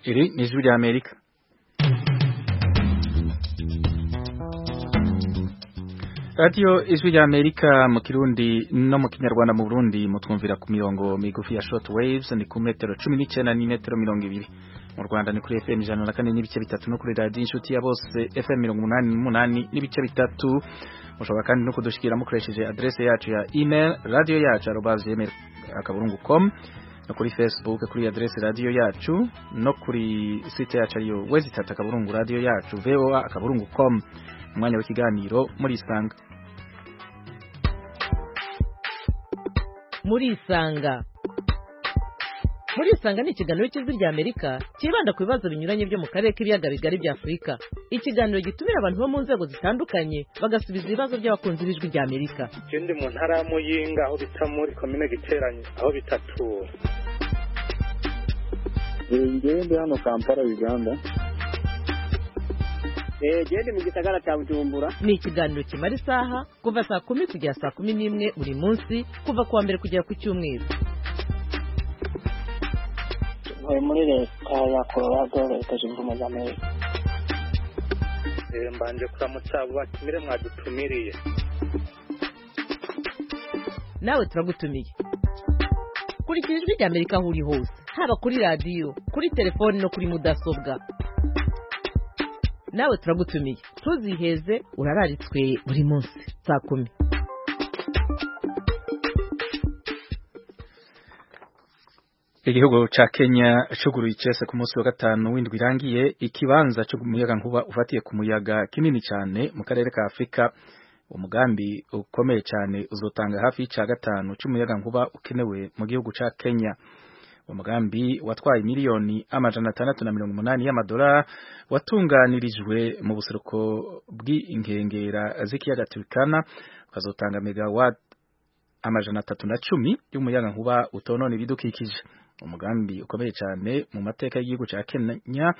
Iri ni ijwi rya Amerika. Radio ijwi rya Amerika mu Kirundi no mu Kinyarwanda mu Burundi mutwumvira ku mirongo migufi ya short waves ni ku metero 19 ni metero 20. Mu Rwanda ni kuri FM 104 n'ibice bitatu no kuri radio inshuti ya bose FM 88 n'ibice bitatu. Mushobora kandi no kudushikira mukoresheje adresse yacu ya email radio@gmail.com no kuri Facebook kuri adresse radio yacu no kuri site yacu ariyo www.radio yacu voa.com. Umwanya w'ikiganiro muri Isanga. Muri Isanga ni ikiganiro cy'ijwi rya Amerika kibanda ku bibazo binyuranye byo mu karere k'ibiyaga bigari bya Afurika. Ikiganiro gitumira abantu bo mu nzego zitandukanye bagasubiza ibibazo by'abakunzi b'ijwi rya Amerika. Ndi mu ntara ya Muyinga aho bita muri commune Giteranye aho bitatu. Ndi hano Kampala Uganda. Gende mu gisagara cya Bujumbura. Ni ikiganiro kimara isaha kuva saa 10 kugera saa 11 buri munsi kuva kuwa mbere kugera ku cyumweru. Muri leta ya Colorado leta zunze ubumwe za Amerika. Mbanje kuramutsa abo batumire mwadutumiriye. Nawe turagutumiye. Kurikira ijwi rya Amerika aho uri hose, haba kuri radio, kuri telefone no kuri mudasobwa. Nawe turagutumiye. Tuziheze urararitswe buri munsi saa 10. Igihugu ca Kenya cuguruye icese ku munsi wa gatanu w'indwi irangiye ikibanza cyo umuyaga nkuba ufatiye ku muyaga kinini cyane mu karere ka Afrika. Umugambi ukomeye cyane uzotanga hafi ca gatanu cy'umuyaga nkuba ukenewe mu gihugu ca Kenya. Umugambi watwaye miliyoni $680 y'amadolari watunganirijwe mu buseruko bw'inkengera z'ikiyaga Turkana ukazotanga megawatt 310 y'umuyaga nkuba utonona ibidukikije. Umugambi ukomeye cyane mu mateka y'igihugu ca Kenya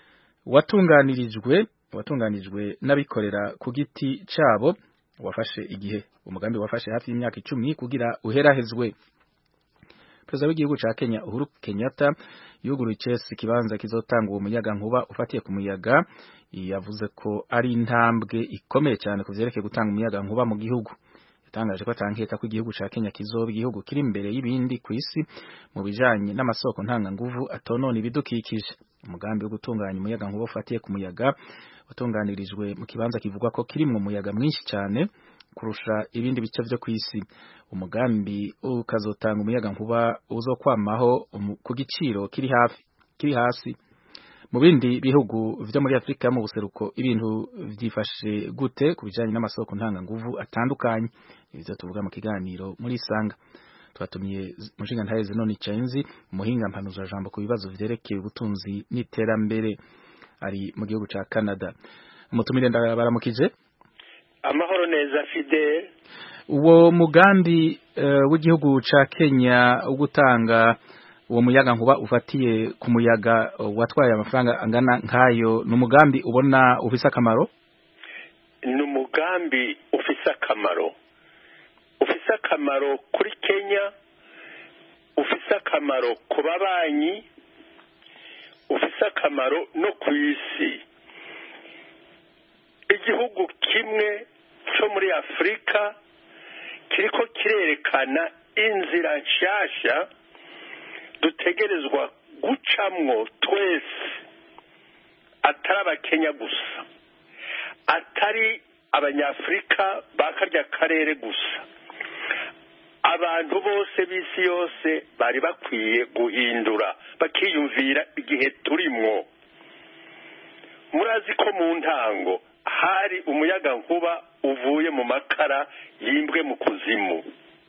watunganijwe n'abikorera ku giti cabo wafashe igihe. Umugambi wafashe hafi y'imyaka 10 kugira uherahezwe. Perezida w'igihugu ca Kenya Uhuru Kenyatta yuguruye icese ikibanza kizotanga uwo muyaga nkuba ufatiye ku muyaga. Yavuze ko ari intambwe ikomeye cyane kuvyerekeye gutanga umuyaga nkuba mu gihugu. Yatangaje ko atankeka ko igihugu ca Kenya kizoba igihugu kiri imbere y'ibindi ku isi mu bijanye n'amasoko ntanga nguvu atonona ibidukikije. Umugambi wo gutunganya umuyaga nkuba ufatiye ku muyaga watunganirijwe mu kibanza kivugwa ko kirimwo umuyaga mwinshi cyane kurusha ibindi bice byo ku isi. Umugambi ukazotanga umuyaga nkuba uzokwamaho ku giciro kiri hasi. Mu bindi bihugu vyo muri Afrika mu buseruko ibintu vyifashe gute kubijanye n'amasoko ntanga nguvu atandukanye? Ivyo tuvuga mu kiganiro muri Isanga. Twatumiye mushinga ntaheze none Chainzi umuhinga mpanuza jambo ku bibazo vyerekeye ubutunzi n'iterambere ari mu gihugu ca Canada. Umutumire ndabaramukije. Amahoro neza Fidel. Uwo mugambi w'igihugu ca Kenya ugutanga uwo muyaga nkuba ufatiye ku muyaga watwaye amafaranga angana nkayo n'umugambi ubona ufise akamaro? N'umugambi ufise akamaro kuri Kenya, ufise akamaro ku babanyi, ufise akamaro no ku isi. Igihugu kimwe cyo muri Afrika kiriko kirerekana inzira nshasha dutegerezwa gucamwo twese, atari abakenya gusa, atari abanyafrika bakarya karere gusa. Abantu bose b'isi yose bari bakwiye guhindura bakiyumvira igihe turimwo. Murazi ko mu ntango hari umuyaga nkuba uvuye mu makara yimbwe mu kuzimu.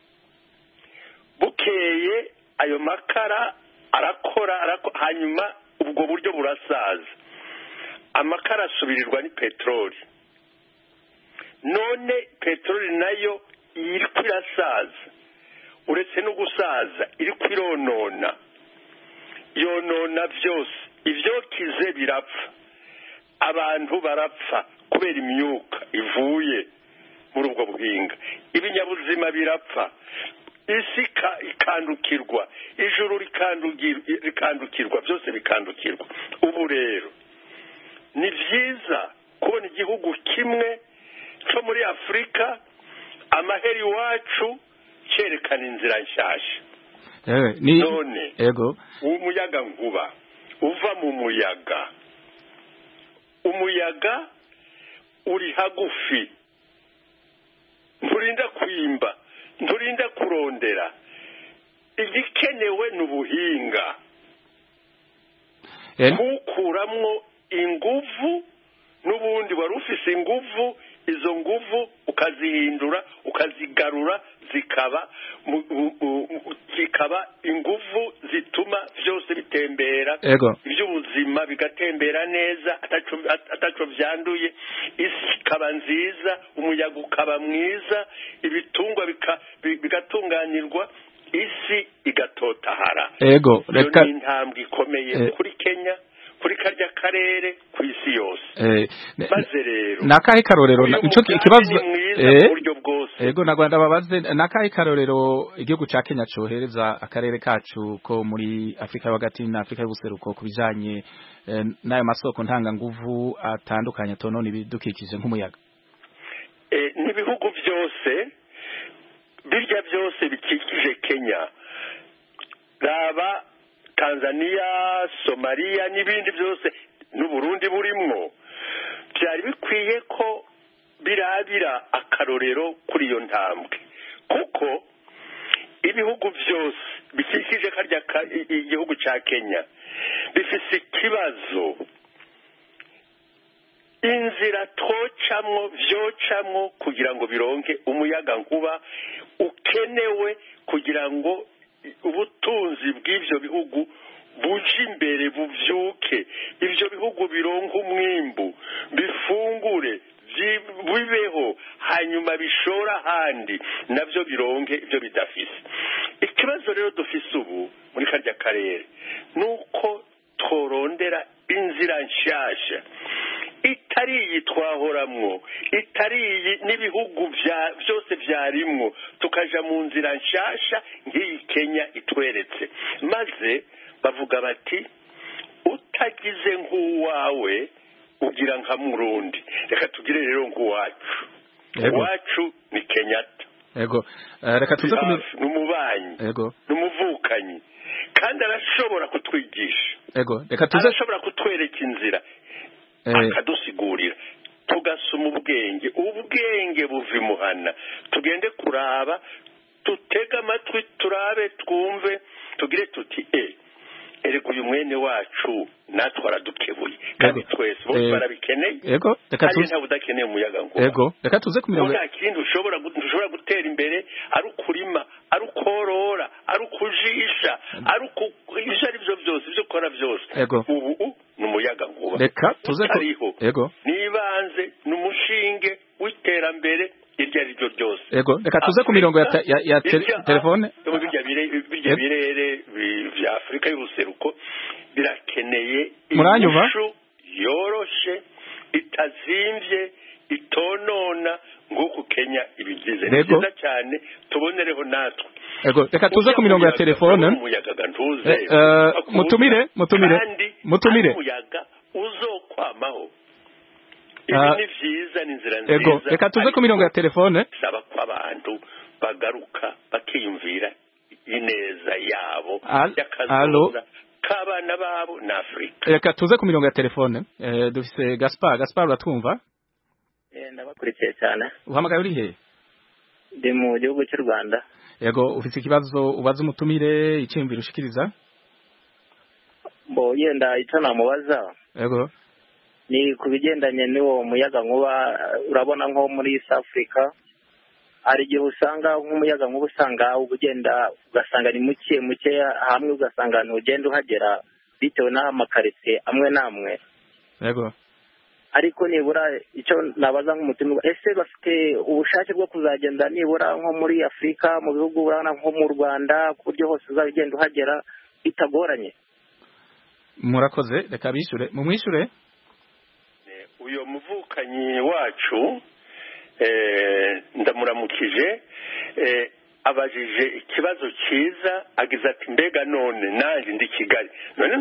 Bukeye ayo makara arakora hanyuma ubwo buryo burasaza. Amakara asubirirwa ni petroli. None petroli nayo iriko irasaza. Uretse no gusaza iriko yonona byose. Ivyo kize birapfa. Abantu barapfa kubera imyuka ivuye muri ubwo buhinga. Ibinyabuzima birapfa. isi ikandukirwa, ijuru rikandukirwa, byose bikandukirwa. Ubu rero ni byiza kubona igihugu kimwe cyo muri Afurika amaheri iwacu cyerekana inzira nshyashya. None umuyaga nkuba uva mu muyaga, umuyaga uri hagufi, nturinda kwimba, nturinda kurondera, igikenewe ni ubuhinga, kuwukuramwo inguvu, n'ubundi wari ufise inguvu, izo nguvu ukazihindura ukazigarura zikaba inguvu zituma byose bitembera, iby'ubuzima bigatembera neza ataco byanduye, isi ikaba nziza, umuyaga ukaba mwiza, ibitungwa bigatunganirwa, isi igatotahara. Ego, reka ni intambwe ikomeye kuri Kenya, kuri karya karere, ku isi yose. Maze rero nakahe karorero nico kibazo buryo bwose. Ego nagwanda babaze nakahe karorero igihugu ca Kenya cohereza akarere kacu ko muri Afrika hagati na Afrika y'ubuseruko kubijanye nayo masoko ntanga nguvu atandukanye tonone ibidukikije nk'umuyaga. Nibihugu byose birya byose bikikije Kenya, raba Tanzania, Somalia n'ibindi byose n'Uburundi burimwo, byari bikwiye ko birabira akarorero kuri iyo ntambwe, kuko ibihugu byose bikikije karya igihugu ca Kenya bifise ikibazo, inzira vyocamwo kugira ngo bironke umuyaga nkuba ukenewe kugira ngo ubutunzi bw'ivyo bihugu buje imbere, buvyuke, ivyo bihugu bironke umwimbu, bifungure, bibeho, hanyuma bishora ahandi navyo bironke ivyo bidafise. Ikibazo rero dufise ubu muri karya karere nuko torondera inzira nshasha itari iyi twahoramwo, itari iyi n'ibihugu byose byarimwo, tukaja mu nzira nshasha nk'iyi Kenya itweretse. Maze bavuga bati utagize nk'uwawe ugira nka Murundi, reka tugire rero nk'uwacu. Uwacu ni Kenyatta. Reka tuze n'umubanyi, n'umuvukanyi, kandi arashobora kutwigisha, arashobora kutwereka inzira, akadusigurira, tugasoma ubwenge buva imuhana, tugende kuraba, tutega amatwi, turabe, twumve, tugire tuti erega uyu mwene wacu natwe aradukebuye, kandi twese bose barabikeneye, kandi ntabwo udakeneye umuyaga nkuba. Reka tuze ku mirongo, nta kindi ushobora gutera imbere, ari ukurima, ari ukorora, ari ukujisha, ari ivyo ari byo byose, ibyo ukora byose, ubu ni umuyaga nkuba. Reka tuze ko nibanze n'umushinge w'iterambere iryo ari ryo ryose. Reka tuze ku mirongo ya telefone. Birya birere vya Afrika y'ubuseruko birakeneye inyishu yoroshe, itazimvye, itonona, nk'uko Kenya ibigize. Ni byiza cyane, tubonereho natwe. Reka tuze ku mirongo ya telefone. Mutumire umuyaga uzokwamaho. Ibi ni vyiza, ni inzira nziza. Reka tuze ku mirongo ya telefone. Saba ko abantu bagaruka bakiyumvira ineza yabo y'akazoza k'abana babo na Afrika. Reka tuze ku mirongo ya telefone. Dufise Gaspar uratwumva? Ndabakurikiye cyane. Uhamagaye uri he? Ndi mu gihugu cy'u Rwanda. Ufise ikibazo ubaza umutumire, iciyumviro ushikiriza? Yenda icyo namubaza ni ku bigendanye n'uwo muyaga nkuba. Urabona nko muri East Africa hari igihe usanga nk'umuyaga nkuba usanga ugenda ugasanga ni muke hamwe, ugasanga ntugenda uhagera bitewe n'amakaritsiye amwe n'amwe. Ariko nibura icyo nabaza nk'umutima, ese bafite ubushake bwo kuzagenda nibura nko muri Afrika, mu bihugu urabona nko mu Rwanda, ku buryo hose uzagenda uhagera bitagoranye? Murakoze, reka bishure mumwishure. Uyo muvukanyi wacu ndamuramukije. abajije ikibazo cyiza agize ati mbega none nanjye ndi Kigali none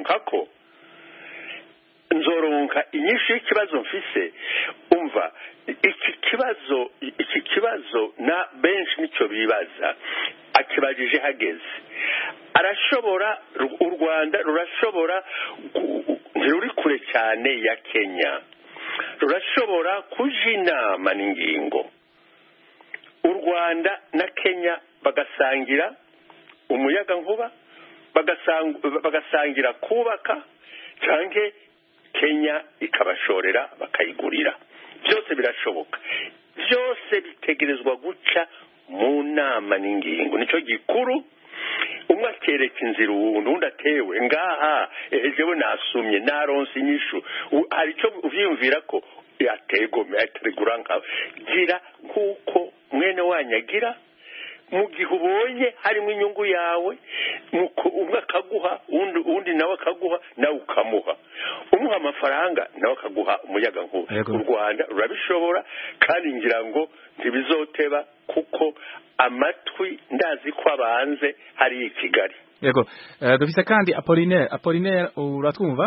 nzoronka inyinshi y'ikibazo mfise umva iki kibazo na benshi nicyo bibaza akibajije hageze arashobora u Rwanda rurashobora ntiruri kure cyane ya Kenya rurashobora kuja inama n'ingingo u Rwanda na Kenya bagasangira umuyaga nkuba bagasangira kubaka canke Kenya ikabashorera bakayigurira byose birashoboka byose bitegerezwa guca mu nama n'ingingo nico gikuru umwe akereka inzira uwundi atewe ngaha jewe nasumye naronse inyishu hari icyo uvyiyumvira ko yategome ategura nkawe gira nkuko mwene wanyagira mu gihe ubonye harimo inyungu yawe umwe akaguha undi nawe akaguha nawe ukamuha umuha amafaranga nawe akaguha umuyaga nkuba u Rwanda rurabishobora kandi ngira ngo ntibizoteba kuko amatwi ndazi ko abanze hari i Kigali yego dufise kandi Apollinaire uratwumva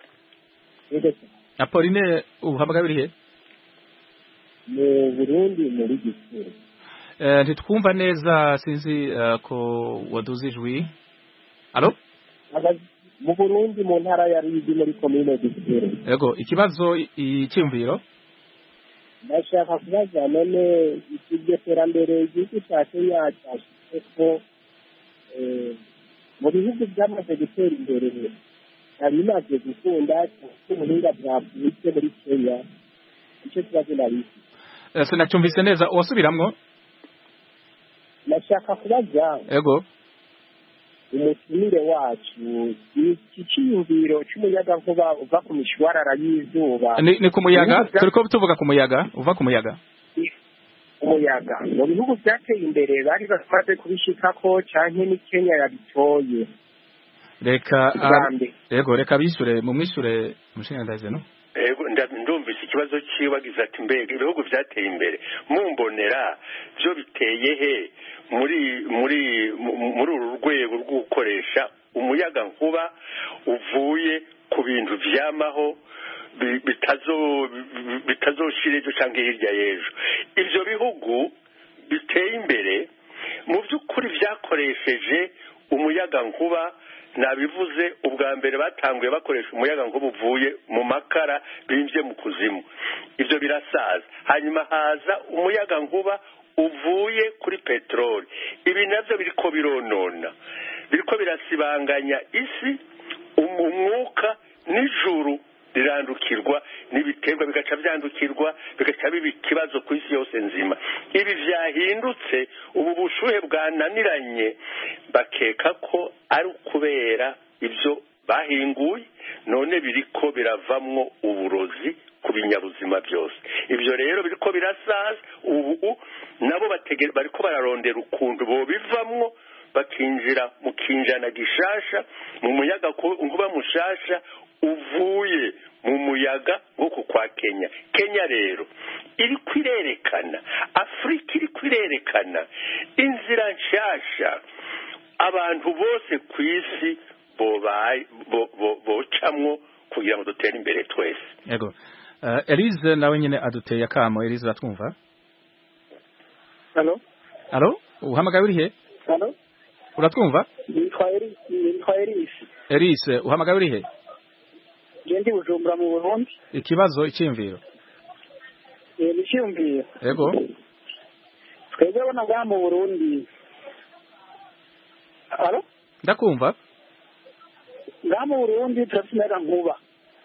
Apollinaire uhamagaye urihe mu Burundi muri Gisuru ntitwumva neza sinzi ko waduze ijwi alo mu Burundi mu ntara ya Ruyigi muri komine Gisuru yego ikibazo icyumviro ndashaka kubaza none ikiryo terambere igihugu cya Kenya cyashyize ko mu bihugu byamaze gutera imbere hari imaze gukunda ubuhinga bwa bwite muri Kenya icyo kibazo nabisi sinacyumvise neza wasubiramwo nashaka kubaza yego umutumire wacu iki cyiyumviro cy'umuyaga nkuba uva ku mishwarara y'izuba ni ku muyaga turiko tuvuga ku muyaga uva ku muyaga umuyaga mu bihugu byateye imbere bari bamaze kubishikako canke ni Kenya yabitoye reka bishure mu mwishure mushinga ndaze no ego ndumvise ikibazo cibagize ati mbega ibihugu byateye imbere mumbonera byo biteye he muri uru rwego rwo gukoresha umuyaga nkuba uvuye ku bintu vyamaho bitazoshira ejo cyangwa hirya y'ejo ivyo bihugu biteye imbere mu by'ukuri vyakoresheje umuyaga nkuba nabivuze ubwa mbere batanguye bakoresha umuyaga nkuba uvuye mu makara bimvye mu kuzimu ivyo birasaza hanyuma haza umuyaga nkuba uvuye kuri petroli ibi navyo biriko bironona biriko birasibanganya isi umwuka n'ijuru rirandukirwa n'ibiterwa bigaca byandukirwa bigaca biba ikibazo ku isi yose nzima ibi vyahindutse ubu bushuhe bwananiranye bakeka ko ari ukubera ivyo bahinguye none biriko biravamwo uburozi ku binyabuzima byose ivyo rero biriko birasaza ubu nabo bariko bararondera ukuntu bo bivamwo bakinjira mu kinjana gishasha mu muyaga nkuba mushasha uvuye mu muyaga nk'uku kwa Kenya rero iri kwirerekana Afrika iri kwirerekana inzira nshasha abantu bose ku isi bocamwo kugira ngo dutere imbere twese yego Elise nawe nyine aduteye akamo Elise batwumva Allo uhamagaye urihe uratwumva nitwa Elise Elise uhamagaye urihe Gendi Bujumbura mu Burundi ikibazo icyimviro icyumviro yego twebwe abana bwa mu Burundi Allo ndakumva bwa mu Burundi turafite nkuba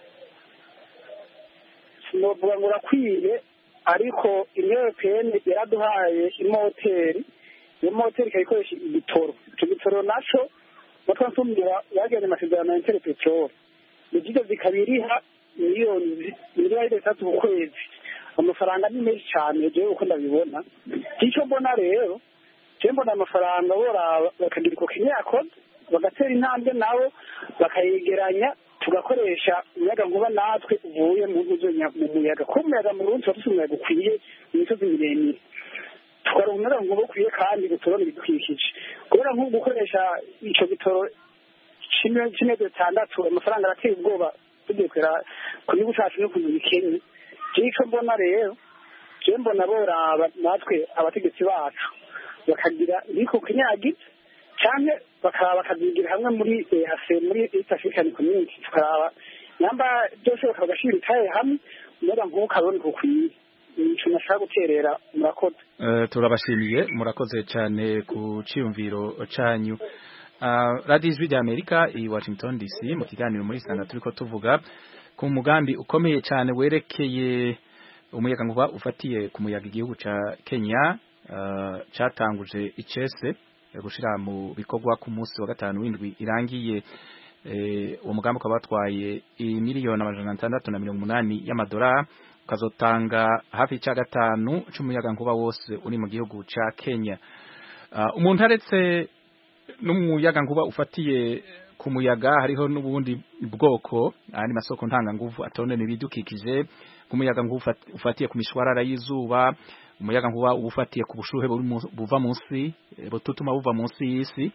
sinovuga ngo urakwiye ariko Européenne yaraduhaye imoteri iyo moteri ikayikoresha igitoro icyo gitoro naco natwe nsumira yagiranye amasezerano ya Interpetrol igihe zikabiriha miliyoni 3 ku kwezi amafaranga ni menshi cyane jewe uko ndabibona icyo mbona rero je mbona amafaranga bora bakagira ko kinyakode bagatera intambwe nabo bakayegeranya tugakoresha umuyaga nkuba natwe uvuye mu muyaga ko umuyaga mu Burundi tufite umuyaga ukwiye imisozi miremire tukaronka umuyagankuba ukwiye kandi gutorona ibidukikije kubera nk'ubu gukoresha ico gitoro c'imezi zitandatu amafaranga arateye ubwoba tugiye kwera ku gihugu cacu no kuza bikenye ico mbona rero je mbona boraba natwe abategetsi bacu bakagira ibiko kinyagiza cyane bakazigira hamwe muri East African Community tukaraba namba byose bakagashira itaye hamwe umuyaga nkuba ukaboneka ukwiye ico nashaka guterera murakoze turabashimiye murakoze cyane ku ciyumviro canyu Radio Ijwi ry'Amerika i Washington DC mu kiganiro muri Sanga turiko tuvuga ku mugambi ukomeye cyane werekeye umuyaga nkuba ufatiye ku muyaga igihugu ca Kenya catanguje icese gushira mu bikorwa ku munsi wa gatanu w'indwi irangiye uwo mugambi ukaba watwaye miliyoni 680 y'amadolari ukazotanga hafi ca gatanu c'umuyaga nkuba wose uri mu gihugu ca Kenya umuntu aretse n'umuyaga nkuba ufatiye ku muyaga hariho n'ubundi bwoko ari masoko ntanga nguvu atonene bidukikije ku muyaga nkuba ufatiye ku mishwarara y'izuba umuyaga nkuba ufatiye ku bushuhe buva munsi bututuma buva munsi y'isi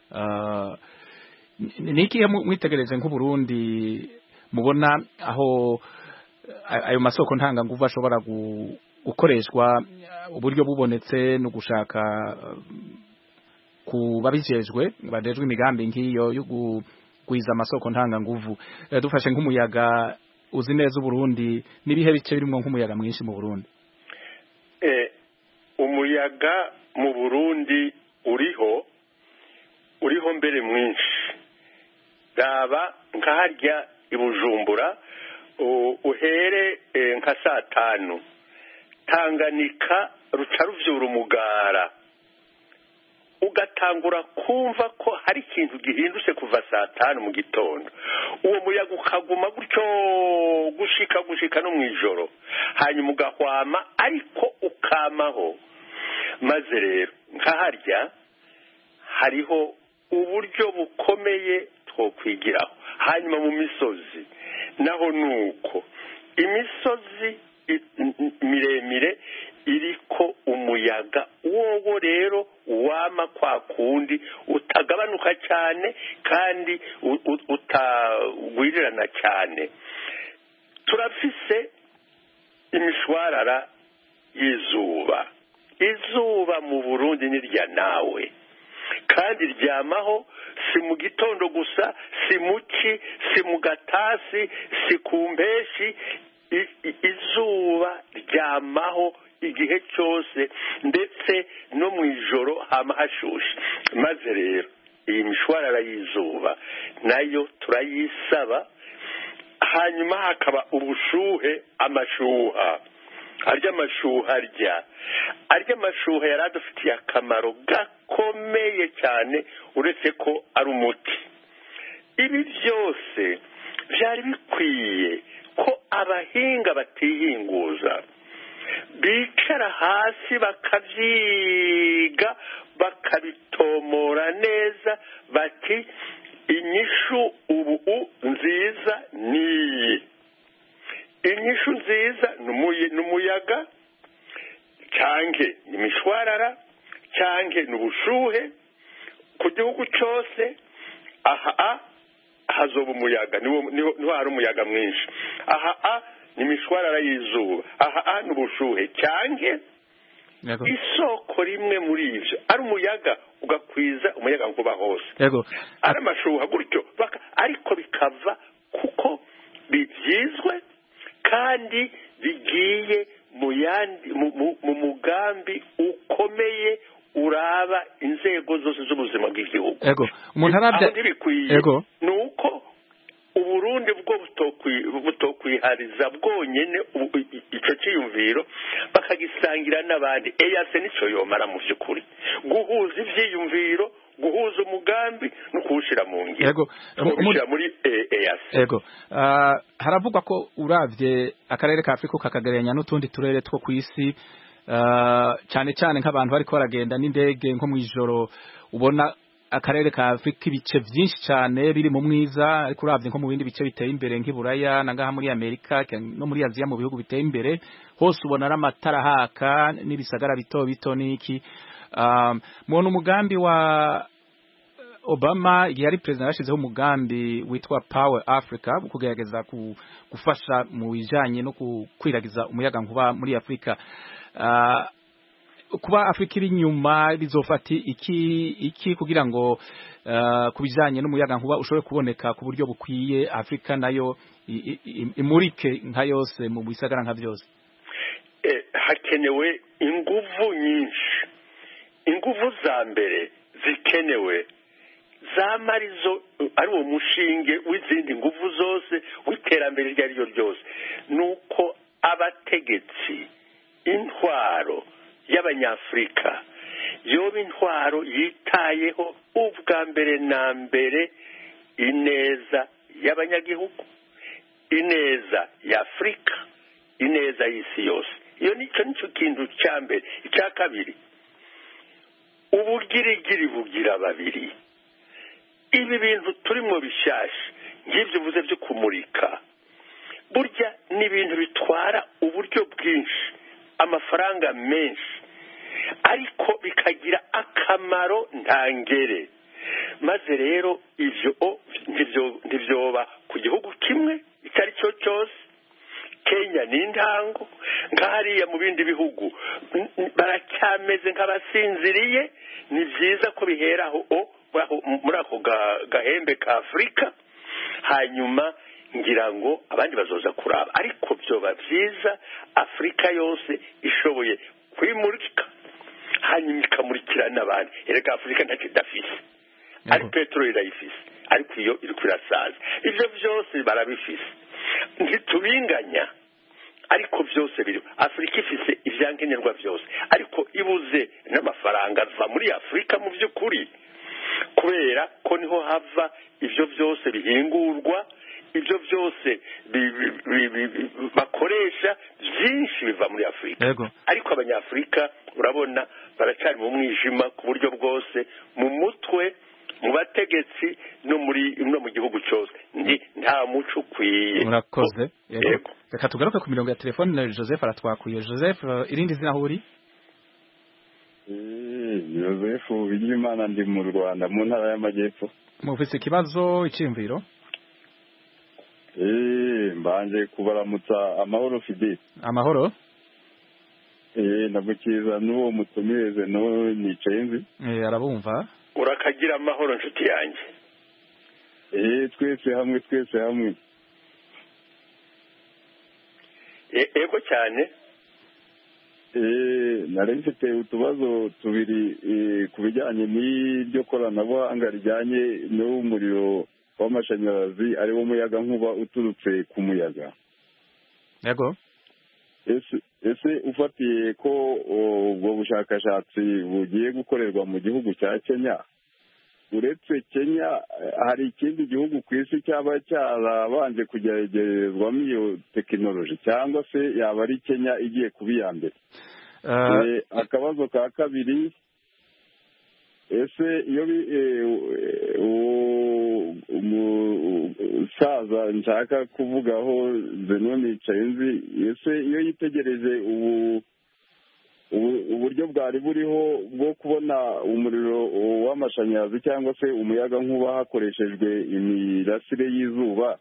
niki mwitegereje nk'Uburundi mubona aho ayo masoko ntanga nguvu ashobora gukoreshwa uburyo bubonetse no gushaka kubabijejwe badejwe imigambi nkiyo yo kugwiza amasoko ntanga nguvu dufashe nk'umuyaga uzi neza Uburundi nibihe bice birimo nk'umuyaga mwinshi mu Burundi umuyaga mu Burundi uriho mbere mwinshi gaba nkaharya ibujumbura uhere nka saa 5 Tanganyika ruca ruvyura umugara ugatangura kumva ko hari ikintu gihindutse kuva saa 5 mu gitondo uwo muyaga ukaguma gutyo gushika no mwijoro hanyuma ugahwama ariko ukamaho maze rero nkaharya hariho uburyo bukomeye twokwigiraho hanyuma mu misozi naho nuko imisozi miremire iriko umuyaga wowo rero wama kwa kundi utagabanuka cyane kandi utagwirirana cyane turafise imishwarara y'izuba izuba mu Burundi nirya nawe kandi ryamaho si mu gitondo gusa si muci si mu gatasi si ku mpeshi izuba ryamaho igihe cyose ndetse no mu ijoro hama hashushe maze rero iyi mishwarara y'izuba nayo turayisaba hanyuma hakaba ubushuhe amashuha arya amashuha yaradufitiye akamaro gakomeye cyane uretse ko ari umuti ibi byose byari bikwiye ko abahinga batihinguza bicara hasi bakavyiga bakabitomora neza bati inyishu ubu nziza niyi inyishu nziza n'umuyaga cyanke imishwarara cyanke n'ubushuhe ku gihugu cyose hazoba umuyaga niho hari umuyaga mwinshi n'imishwarara y'izuba n'ubushuhe cyanke isoko rimwe muri ivyo ari umuyaga ugakwiza umuyaga nkuba hose ari amashuha gutyo ariko bikava kuko bivyizwe kandi bigiye mu mugambi ukomeye uraba inzego zose z'ubuzima bw'igihugu umuntu arabye nuko Uburundi bwo butokwihariza bwonyene ico ciyumviro bakagisangira n'abandi EAC nico yomara mu vyukuri guhuza ivyiyumviro guhuza umugambi no kuwushira mu ngiro muri EAC haravugwa ko uravye akarere ka Afrika kakagereranya n'utundi turere two kwisi cyane cyane nk'abantu bariko baragenda n'indege nko mwijoro ubona akarere ka Afrika ibice byinshi cyane biri mu mwiza ariko uravye nko mu bindi bice biteye imbere nk'iburaya nangaha muri Amerika no muri Aziya mu bihugu biteye imbere hose ubona ari amatara haka n'ibisagara bito bito niki mubona umugambi wa Obama igihe ari president yashizeho umugambi witwa Power Africa kugerageza gufasha mu bijanye no kwiragiza umuyaga nkuba muri Afrika kuba Afrika iri nyuma bizofati iki kugira ngo kubijanye n'umuyaga nkuba ushobore kuboneka ku buryo bukwiye Afrika nayo imurike nka yose mu bisagara nka byose hakenewe inguvu nyinshi inguvu za mbere zikenewe zamarizo ari uwo mushinge w'izindi nguvu zose w'iterambere iryo ari ryo ryose nuko abategetsi intwaro y'abanyafrika yoba intwaro yitayeho ubwa mbere na mbere ineza y'abanyagihugu ineza ya Afrika ineza y'isi yose iyo nicyo kintu cya mbere icya kabiri ubugirigiri bugira babiri ibi bintu turimo bishasha ngibyo uvuze byo kumurika burya ni ibintu bitwara uburyo bwinshi amafaranga menshi ariko bikagira akamaro ntangere maze rero ivyo ndivyoba ku gihugu kimwe itari cyo cyose Kenya ni intango ngahariya mu bindi bihugu baracyameze nk'abasinziriye ni byiza ko biheraho muri ako gahembe ka Afrika hanyuma ngira ngo abandi bazoza kuraba ariko byoba byiza Afrika yose ishoboye kwimurika hanyuma ikamurikira n'abandi erega Afrika ntacyo idafise ari petroli irayifise ariko iyo iri kwirasaza ivyo byose barabifise ntitubinganya ariko byose biri Afrika ifise ivyankenerwa byose ariko ibuze n'amafaranga ava muri Afrika mu by'ukuri kubera ko niho hava ivyo byose bihingurwa ibyo byose bakoresha byinshi biva muri Afrika ariko abanyafrika urabona baracyari mu mwijima ku buryo bwose mu mutwe mu bategetsi no mu gihugu cyose nta muco ukwiye murakoze reka tugaruke ku mirongo ya telefone na Joseph aratwakuye Joseph irindi zina aho uri Joseph Bigirimana ndi mu Rwanda mu ntara y'Amajyepfo mufise ikibazo iciyumviro mbanje kubaramutsa amahoro Fidel amahoro nagukiza n'uwo mutumireze no nicaye nzi arabumva urakagira amahoro nshuti yanjye twese hamwe ego cyane nari mfite utubazo tubiri ku bijyanye n'iryo koranabuhanga rijyanye n'umuriro w'amashanyarazi ari wo muyaga nkuba uturutse ku muyaga yego ese ufatiye ko ubwo bushakashatsi bugiye gukorerwa mu gihugu cya Kenya uretse Kenya hari ikindi gihugu ku isi cyaba cyarabanje kugeragerezwamo iyo tekinoloji cyangwa se yaba ari Kenya igiye kuba iya mbere akabazo ka kabiri ese iyo umusaza nshaka kuvugaho Zenoni Chainzi ese iyo yitegereje uburyo bwari buriho bwo kubona umuriro w'amashanyarazi cyangwa se umuyaga nkuba hakoreshejwe imirasire y'izuba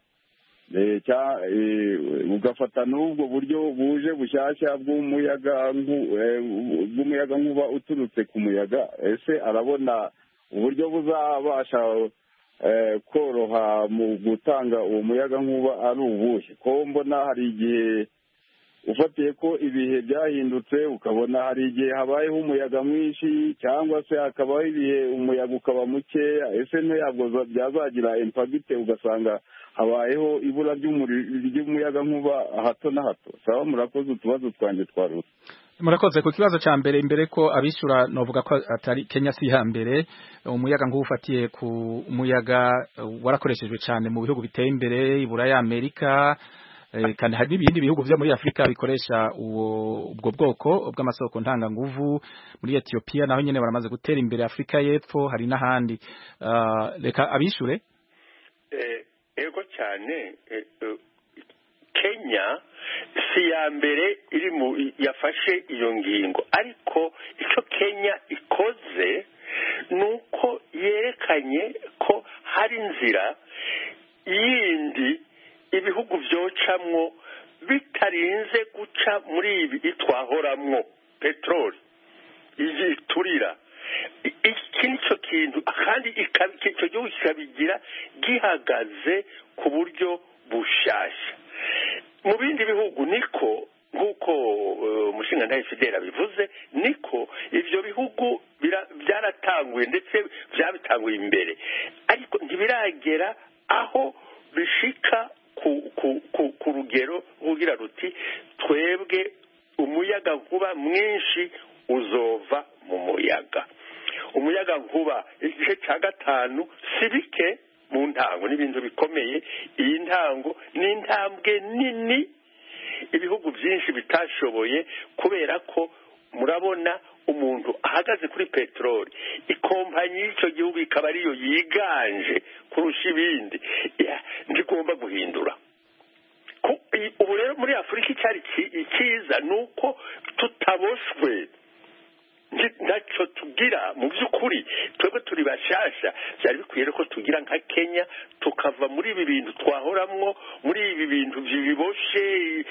ugafata n'ubwo buryo buje bushyashya bw'umuyaga nkuba uturutse ku muyaga ese arabona uburyo buzabasha koroha mu gutanga uwo muyaga nkuba ari ubuhe ko mbona hari igihe ufatiye ko ibihe byahindutse ukabona hari igihe habayeho umuyaga mwinshi cyangwa se hakabaho ibihe umuyaga ukaba mukeya ese ntabwo byazagira impagite ugasanga habayeho ibura ry'umuyaga nkuba hato na hato saba murakoze utubazo twanjye twarutse murakoze ku kibazo cya mbere imbere ko abishyura novuga ko atari Kenya si hambere umuyaga nkuba ufatiye ku muyaga warakoreshejwe cyane mu bihugu biteye imbere ibura ya Amerika kandi hari n'ibindi bihugu byo muri Afrika bikoresha ubwo bwoko bw'amasoko ntanganguvu. Muri Ethiopia naho nyene baramaze gutera imbere, Afrika y'Epfo hari n'ahandi. Reka abishure. Ego cyane. Kenya si ya mbere yafashe iyo ngingo, ariko icyo Kenya ikoze nuko yerekanye ko hari inzira yindi ibihugu byocamwo bitarinze guca muri ibi twahoramwo peteroli iyi turira. Iki nicyo kintu, kandi icyo gihugu kikabigira gihagaze ku buryo bushasha. Mu bindi bihugu niko, nk'uko umushingantahe Fidela bivuze, niko ibyo bihugu byaratanguye ndetse byabitanguye imbere, ariko ntibiragera aho bishika ku rugero rugira ruti twebwe umuyaga nkuba mwinshi uzova mu muyaga. Umuyaga nkuba igice cya gatanu si bike mu ntango, n'ibintu bikomeye. Iyi ntango ni intambwe nini ibihugu byinshi bitashoboye, kubera ko murabona umuntu ahagaze kuri peteroli, ikompanyi y'icyo gihugu ikaba ariyo yiganje kurusha ibindi, ntigomba guhindura. Ubu rero muri Afurika icyari cyiza ni uko tutaboshwe, ntacyo tugira mu by'ukuri. Twebwe turi bashasha, byari bikwiye ko tugira nka Kenya, tukava muri ibi bintu twahoramwo, muri ibi bintu biboshe,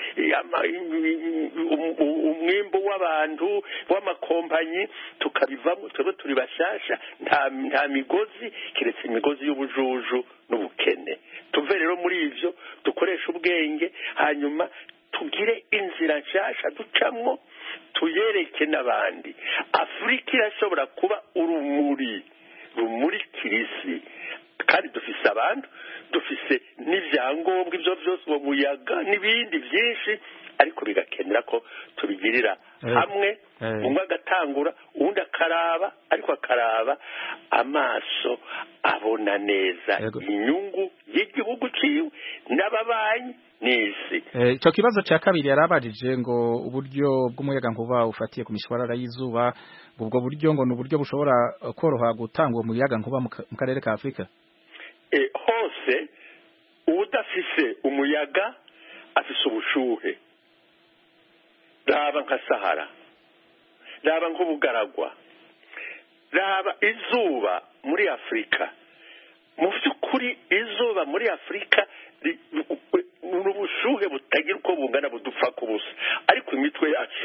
umwimbo w'abantu w'amakompanyi, tukabivamo. Twebwe turi bashasha, nta migozi kiretse imigozi y'ubujuju n'ubukene. Tuve rero muri ivyo, dukoresha ubwenge, hanyuma tugire inzira nshasha ducamwo, tuyereke n'abandi. Afurika irashobora kuba urumuri kirisi, kandi dufise abantu, dufise n'ivyangombwa ibyo byose, uwo muyaga n'ibindi byinshi, ariko bigakenera ko tubigirira hamwe. Umwe agatangura, uwundi akaraba, ariko akaraba amaso abona neza inyungu y'igihugu ciwe n'ababanyi n'isi. Ico kibazo cya kabiri yarabajije ngo uburyo bw'umuyaga nkuba ufatiye ku mishwarara y'izuba, ubwo buryo ngo ni uburyo bushobora koroha gutanga uwo muyaga nkuba mu karere ka Afrika. Hose udafise umuyaga afise ubushuhe. Raba nka Sahara, raba nk'ubugaragwa, raba izuba muri Afrika. Mu by'ukuri izuba muri Afrika n'ubushuhe butagira uko bungana, budupfa kubusa, ariko imitwe yacu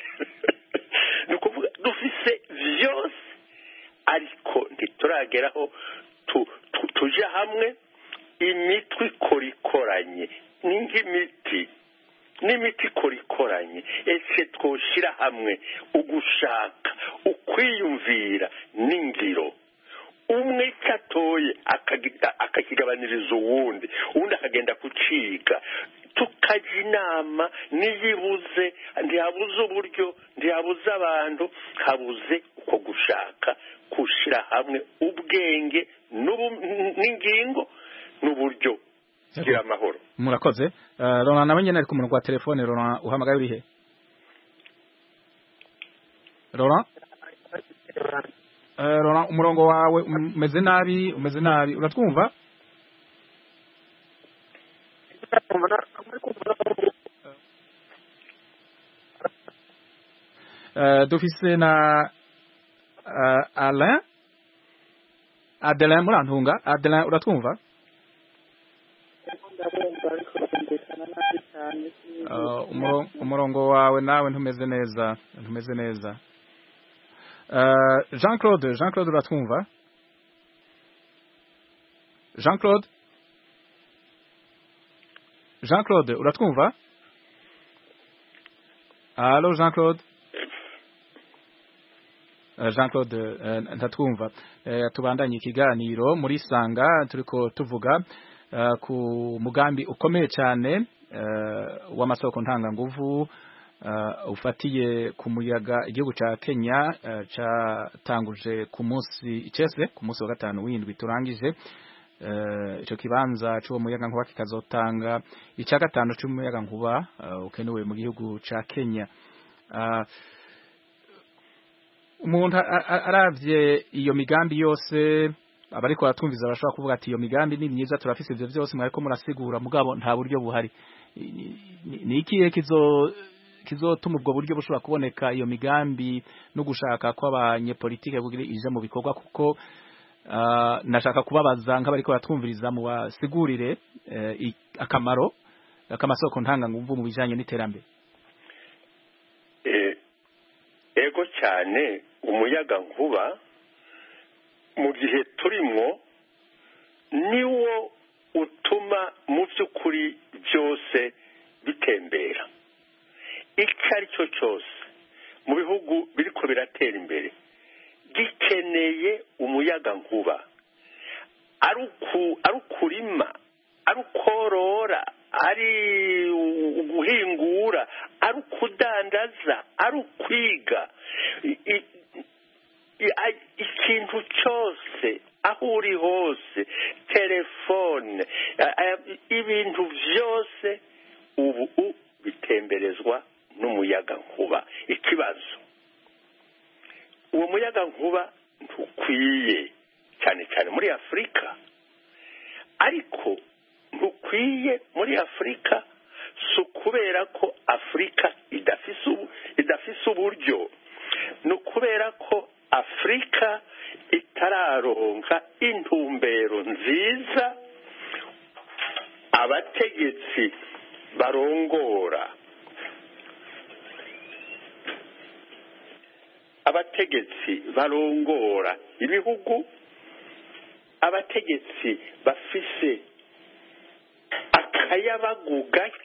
ni ukuvuga dufise vyose, ariko ntiturageraho tuje hamwe imitwe ikorikoranye. Ni nk'imiti, n'imiti ikorikoranye. Ese twoshira hamwe ugushaka, ukwiyumvira n'ingiro. Umwe cyatoye akakigabaniriza uwundi akagenda kuciga, tukajya inama. Niyibuze ntihabuze uburyo, ntihabuze abantu, habuze uko gushaka kushira hamwe ubwenge n'ingingo n'uburyo gira amahoro. Murakoze. Laurent nawe nyene ari ku murongo wa telefone. Laurent, uhamagaye urihe? Laurent, umurongo wawe umeze nabi, uratwumva? Dufise na Adeline Murantunga. Adeline, uratwumva? Umurongo wawe nawe ntumeze neza. Jean Claude, uratwumva? Jean Claude, uratwumva? Allo Jean Claude? Jean Claude ntatwumva. Tubandanye ikiganiro muri Sanga, turiko tuvuga ku mugambi ukomeye cyane w'amasoko ntanganguvu ufatiye ku muyaga. Igihugu ca Kenya catanguje ku munsi wa gatanu w'indwi turangije, ico kibanza c'uwo muyaga nkuba kikazotanga ica gatanu c'umuyaga nkuba ukenewe mu gihugu ca Kenya. Umuntu aravye iyo migambi yose abariko batumviza bashobora kuvuga ati iyo migambi ni myiza turafise ivyo byose mwariko murasigura mugabo nta buryo buhari. Ni ikihe kizotuma ubwo buryo bushobora kuboneka iyo migambi no gushaka kw'abanyepolitike kugira ije mu bikorwa? Kuko nashaka kubabaza nk'abariko batwumviriza mu basigurire akamaro akamasoko ntanga ngumvu mu bijanye n'iterambere. Ego cyane umuyaga nkuba mu gihe turimwo niwo utuma mu by'ukuri byose bitembera. Icyo ari cyo cyose mu bihugu biriko biratera imbere gikeneye umuyaga nkuba, ari ukurima, ari ukorora, ari uguhingura, ari ukudandaza, ari ukwiga, ikintu cyose aho uri hose, telefone, ibintu byose ubu bitemberezwa n'umuyaga nkuba. Ikibazo uwo muyaga nkuba ntukwiye cyane cyane muri Afurika, ariko ntukwiye muri Afurika si ukubera ko Afurika idafise uburyo, ni ukubera ko Afurika itararonka intumbero nziza abategetsi barongora, ibihugu, abategetsi bafise akayabagu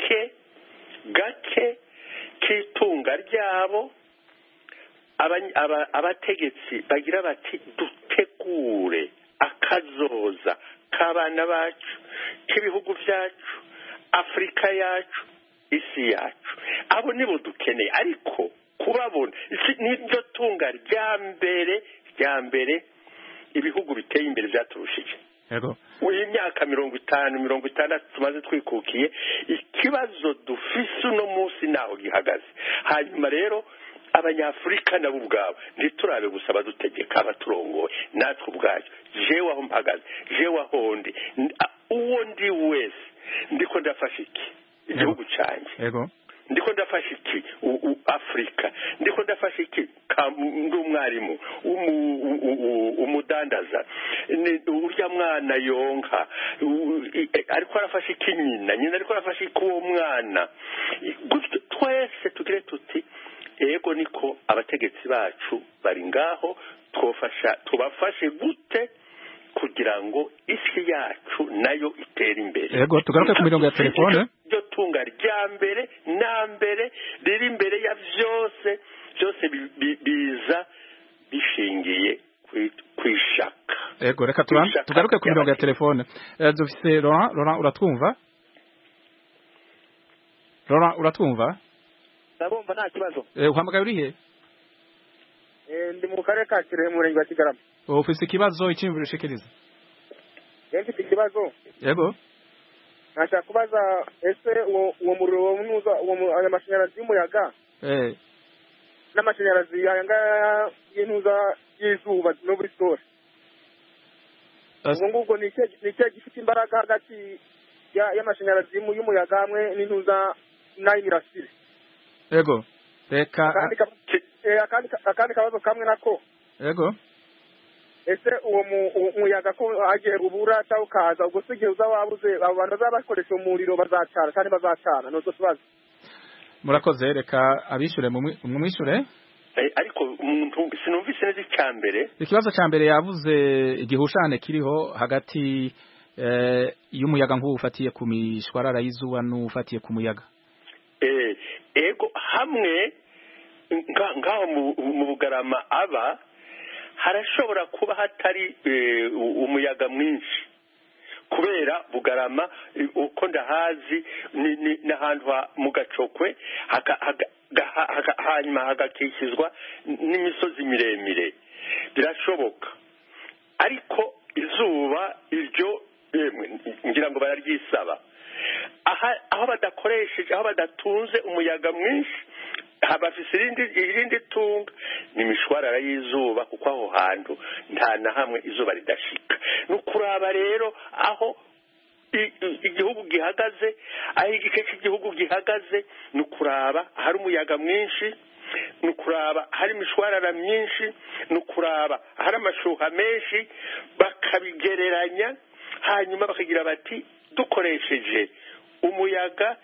gake k'itunga ryabo, abategetsi bagira bati dutegure akazoza k'abana bacu, k'ibihugu byacu, Afurika yacu, isi yacu. Abo nibo dukeneye, ariko kubabona niryo tunga rya mbere ibihugu biteye imbere byaturushije. Yego. Uyu myaka 50-60 tumaze twikukiye, ikibazo dufise uno munsi naho gihagaze. Hanyuma rero abanyafurika nabo ubwabo ntiturabe gusa badutegeka abaturongoye, natwe ubwacu jewe aho mpagaze, jewe aho ndi, uwo ndi wese ndiko ndafasha iki igihugu cyanjye. Yego. Ndiko ndafasha iki Afrika, ndiko ndafasha iki ndi umwarimu, umudandaza, urya mwana yonka ariko arafasha iki nyina ariko arafasha iki uwo mwana. Twese tugire tuti ego niko abategetsi bacu bari ngaho, tubafashe gute kugira ngo isi yacu nayo itere imbere. Yego, tugaruke ku mirongo ya telefone. Ryo tunga rya mbere na mbere riri imbere ya byose biza bishingiye kwishaka. Yego, reka tugaruke ku mirongo ya telefone. Dufise Laurent, uratwumva? Laurent, uratwumva? Ndabumva nta kibazo. Uhamagaye uri he? Ndi mu karere ka Kirehe mu murenge wa Kigarama. Ufise ikibazo icyumviro ushikiriza? Mfite ikibazo. Yego. Nashaka kubaza ese uwo muriro aya mashanyarazi y'umuyaga n'amashanyarazi yanga y'intuza y'izuba no buri sore, ubwo ni icyo gifite imbaraga hagati y'amashanyarazi y'umuyaga hamwe n'intuza n'ay'imirasire. Yego. Reka akandi kabazo kamwe nako. Yego. Ese uwo muyaga ko agiye rubura cyangwa ukaza ubwo se igihe uzawabuze abo bantu bazabakoresha umuriro bazacana kandi bazacana n'utwo tubazo. Murakoze, reka abishure mumwishure. Ariko umuntu sinumvise neza icyambere. Ikibazo cyambere yavuze igihushane kiriho hagati y'umuyaga nk'ubu ufatiye ku mishwarara y'izuba n'ufatiye ku muyaga. Ego hamwe ngaho mu Bugarama aba harashobora kuba hatari umuyaga mwinshi, kubera Bugarama uko ndahazi ni ahantu mu Gacokwe hanyuma hagakikizwa n'imisozi miremire, birashoboka. Ariko izuba iryo ngira ngo bararyisaba aho badakoresheje aho badatunze umuyaga mwinshi bafise irindi tunga ni imishwarara y'izuba kuko aho hantu nta na hamwe izuba ridashika ni ukuraba rero aho igihugu gihagaze aho igice cy'igihugu gihagaze ni ukuraba ahari umuyaga mwinshi ni ukuraba ahari imishwarara myinshi ni ukuraba ahari amashuha menshi bakabigereranya hanyuma bakagira bati dukoresheje umuyaga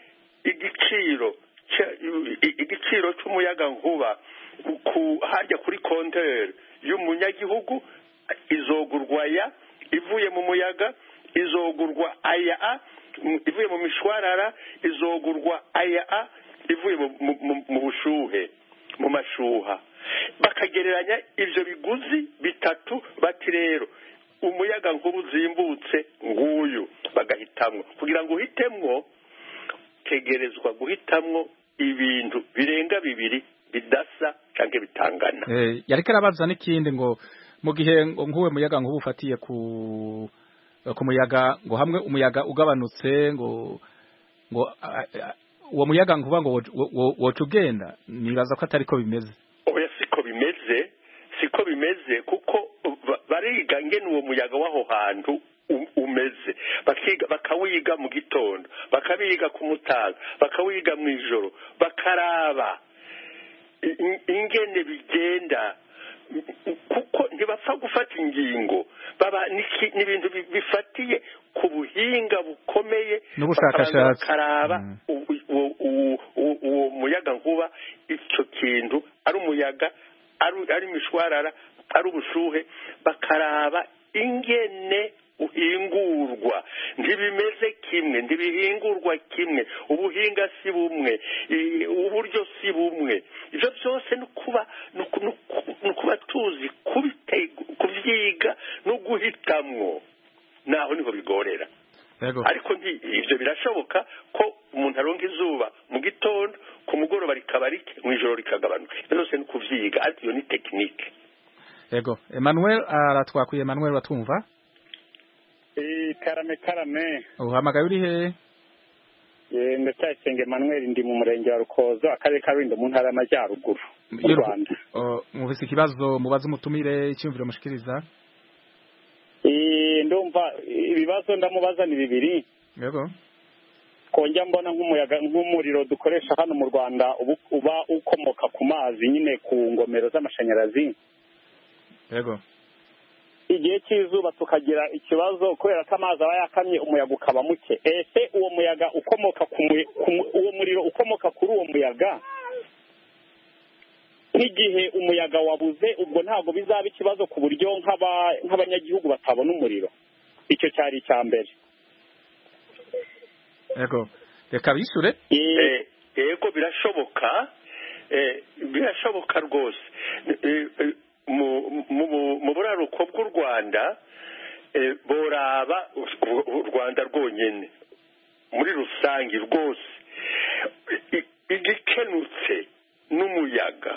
igiciro cy'umuyaga nkuba harya kuri konteri y'umunyagihugu izogurwa ya ivuye mu muyaga izogurwa aya ivuye mu mishwarara izogurwa aya ivuye mu bushuhe mu mashuha bakagereranya ibyo biguzi bitatu bati rero umuyaga nkuba uzimbutse nguyu bagahitamwo kugira ngo uhitemwo tegerezwa guhitamwo ibintu birenga bibiri bidasa canke bitangana yariko arabaza n'ikindi ngo mu gihe nk'uwe muyaga nkuba ufatiye ku muyaga ngo hamwe umuyaga ugabanutse ngo uwo muyaga nkuba ngo woca ugenda nibaza ko atari ko bimeze oya siko bimeze kuko bariga ngene uwo muyaga w'aho hantu umeze bakawiga mu gitondo bakabiga ku mutaga bakawiga mu ijoro bakaraba ingene bigenda kuko ntibapfa gufata ingingo ni ibintu bifatiye ku buhinga bukomeye n'ubushakashatsi bakaraba uwo muyaga nkuba icyo kintu ari umuyaga ari imishwarara ari ubushuhe bakaraba ingene uhingurwa ntibimeze kimwe ntibihingurwa kimwe ubuhinga si bumwe uburyo si bumwe ibyo byose ni ukuba tuzi kubyiga no guhitamwo naho niho bigorera ariko ibyo birashoboka ko umuntu aronka izuba mu gitondo ku mugoroba rikaba rike mu ijoro rikagabanuka byose ni ukuvyiga ariko iyo ni tekinike yego Emmanuel aratwakwiye Emmanuel batumva karame uhamagaye uri he ndacyasenge Emmanuel ndi mu murenge wa Rukozo akarere ka Rulindo mu ntara y'Amajyaruguru mu Rwanda mufise ikibazo mubaza umutumire icyumviro mushikiriza ndumva ibibazo ndamubaza ni bibiri yego konjya mbona nk'umuyaga nk'umuriro dukoresha hano mu Rwanda uba ukomoka ku mazi nyine ku ngomero z'amashanyarazi yego igihe cy'izuba tukagira ikibazo kubera ko amazi aba yakamye umuyaga ukaba muke ese uwo muyaga ukomoka uwo muriro ukomoka kuri uwo muyaga nk'igihe umuyaga wabuze ubwo ntabwo bizaba ikibazo ku buryo nk'abanyagihugu batabona umuriro icyo cyari icya mbere yego reka bishure yego birashoboka rwose mu buraruko bw'u Rwanda boraba u Rwanda rwonyene muri rusange rwose igikenutse n'umuyaga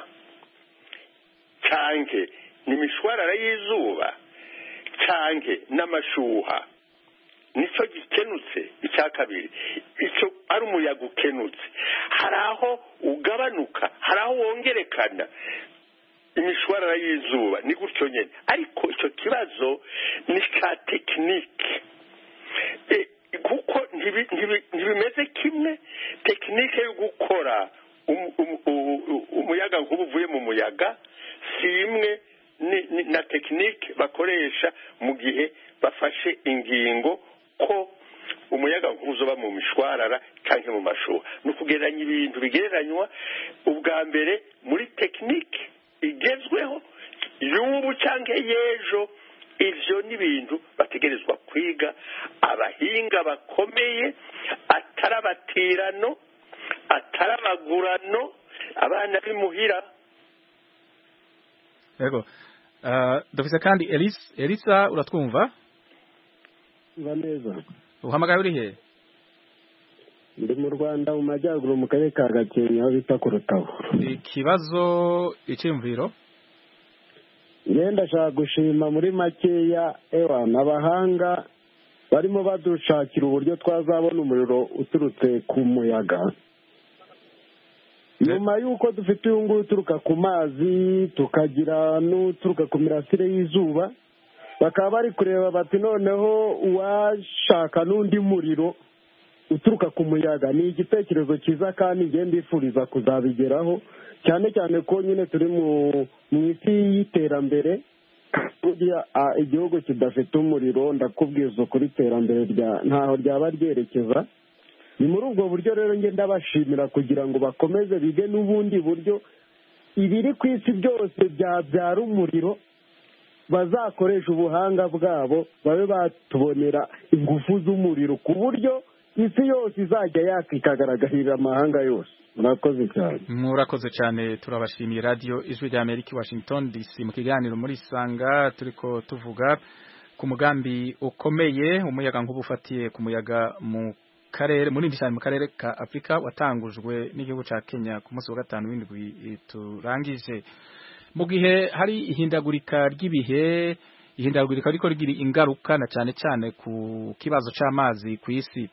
canke n'imishwarara y'izuba canke n'amashuha nicyo gikenutse icya kabiri icyo ari umuyaga ukenutse hari aho ugabanuka hari aho wongerekana imishwarara y'izuba ni gutyo nyine ariko icyo kibazo ni ka tekinike kuko ntibimeze kimwe tekinike yo gukora umuyaga nkuba uvuye mu muyaga si imwe na tekinike bakoresha mu gihe bafashe ingingo ko umuyaga nkuba uzoba mu mishwarara cyangwa mu mashuha ni ukugereranya ibintu bigereranywa ubwa mbere muri tekinike igezweho y'ubu cyangwa y'ejo ivyo ni ibintu bategerezwa kwiga abahinga bakomeye atari abatirano atari abagurano abana b'imuhira yego dufise kandi Elisa uratwumva neza uhamagaye uri he ndi mu Rwanda mu majyaruguru mu karere ka Gakenke aho bita ku Rutabo ikibazo icyumviro ngenda ndashaka gushima muri makeya abahanga barimo badushakira uburyo twazabona umuriro uturutse ku muyaga. Nyuma y'uko dufite uyu nguyu uturuka ku mazi tukagira n'uturuka ku mirasire y'izuba, bakaba bari kureba bati noneho uwashaka n'undi muriro uturuka ku muyaga. Ni igitekerezo cyiza kandi njye mbifuriza kuzabigeraho, cyane cyane ko nyine turi mu isi y'iterambere. Burya igihugu kidafite umuriro ndakubwiza ukuri iterambere ntaho ryaba ryerekeza. Ni muri ubwo buryo rero njye ndabashimira kugira ngo bakomeze bige n'ubundi buryo ibiri ku isi byose byabyara umuriro, bazakoresha ubuhanga bwabo babe batubonera ingufu z'umuriro ku buryo isi yose izajya yaka ikagaragarira amahanga yose. Murakoze cyane. Murakoze cyane, turabashimiye. Radio Ijwi rya Amerika Washington DC, mu kiganiro muri Sanga turiko tuvuga ku mugambi ukomeye umuyaga nkuba ufatiye ku muyaga mu karere munini cyane mu karere ka Afrika watangujwe n'igihugu ca Kenya ku munsi wa gatanu w'indwi turangije. Mu gihe hari ihindagurika ry'ibihe, ihindagurika riko rigira ingaruka na cyane ku kibazo c'amazi ku isi,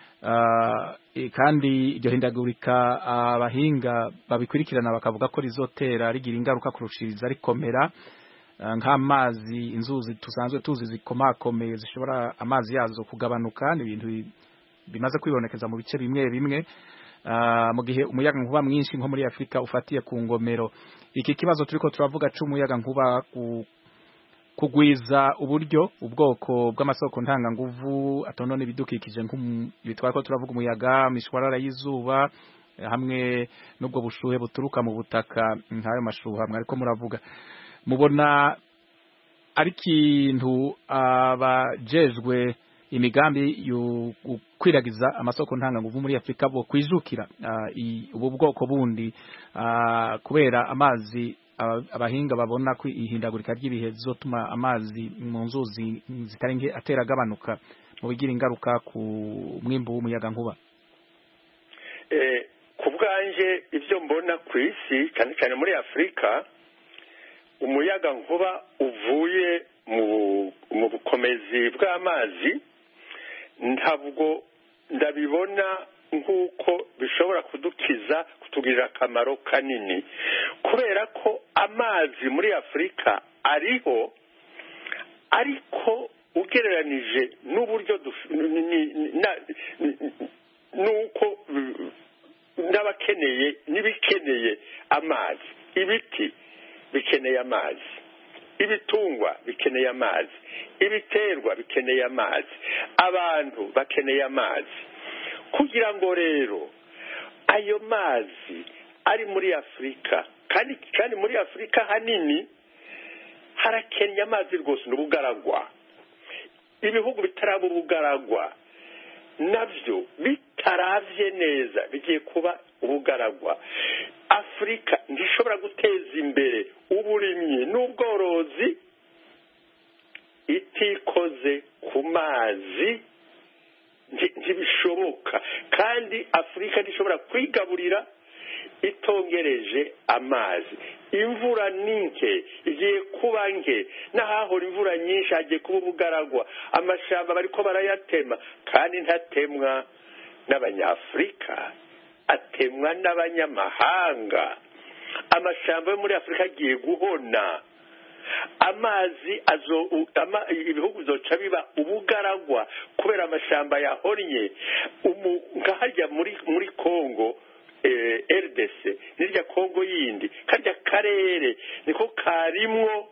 kandi iryo hindagurika abahinga babikurikirana bakavuga ko rizotera rigira ingaruka kurushiriza rikomera, nk'amazi, inzuzi tusanzwe tuzi zikomakomeye zishobora amazi yazo kugabanuka, ni ibintu bimaze kwibonekeza mu bice bimwe bimwe. Mu gihe umuyaga nkuba mwinshi nko muri Afrika ufatiye ku ngomero. Iki kibazo turiko turavuga c'umuyaga nkuba kugwiza ubwoko bw'amasoko ntanganguvu atonone bidukikije nk'ibitwara ko turavuga umuyaga, imishwarara y'izuba hamwe n'ubwo bushuhe buturuka mu butaka nk'ayo mashuha mwariko muravuga. Mubona ari kintu abajejwe imigambi yo kwiragiza amasoko ntanganguvu muri Afrika bo kwijukira ubu bwoko bundi, kubera amazi abahinga babona ko ihindagurika ry'ibihe zizotuma amazi mu nzuzi zitari nke atera gabanuka mu bigira ingaruka ku mwimbu w'umuyaga nkuba. Ku bwanje ibyo mbona ku isi cyane cyane muri Afrika, umuyaga nkuba uvuye mu bukomezi bw'amazi ntabwo ndabibona nk'uko bishobora kutugirira akamaro kanini, kubera ko amazi muri Afrika ariho, ariko ugereranije n'uburyo nuko n'abakeneye n'ibikeneye amazi. Ibiti bikeneye amazi, ibitungwa bikeneye amazi, ibiterwa bikeneye amazi, abantu bakeneye amazi. Kugira ngo rero ayo mazi ari muri Afrika, kandi muri Afrika hanini harakenya amazi rwose, n'ubugaragwa. Ibihugu bitaraba ubugaragwa navyo bitaravye neza bigiye kuba ubugaragwa. Afrika ndishobora guteza imbere uburimyi n'ubworozi itikoze ku mazi, ntibishoboka. Kandi Afrika ndishobora kwigaburira itongereje amazi. Imvura ninke igiye kuba nke, n'ahahora imvura nyinshi hagiye kuba ubugaragwa. Amashamba bariko barayatema, kandi ntatemwa n'Abanyafrika, atemwa n'abanyamahanga. Amashamba yo muri Afrika agiye guhona, amazi ibihugu bizoca biba ubugaragwa kubera amashamba yahonye. Nkaharya muri Kongo, RDC n'irya Kongo yindi, karya karere niko karimwo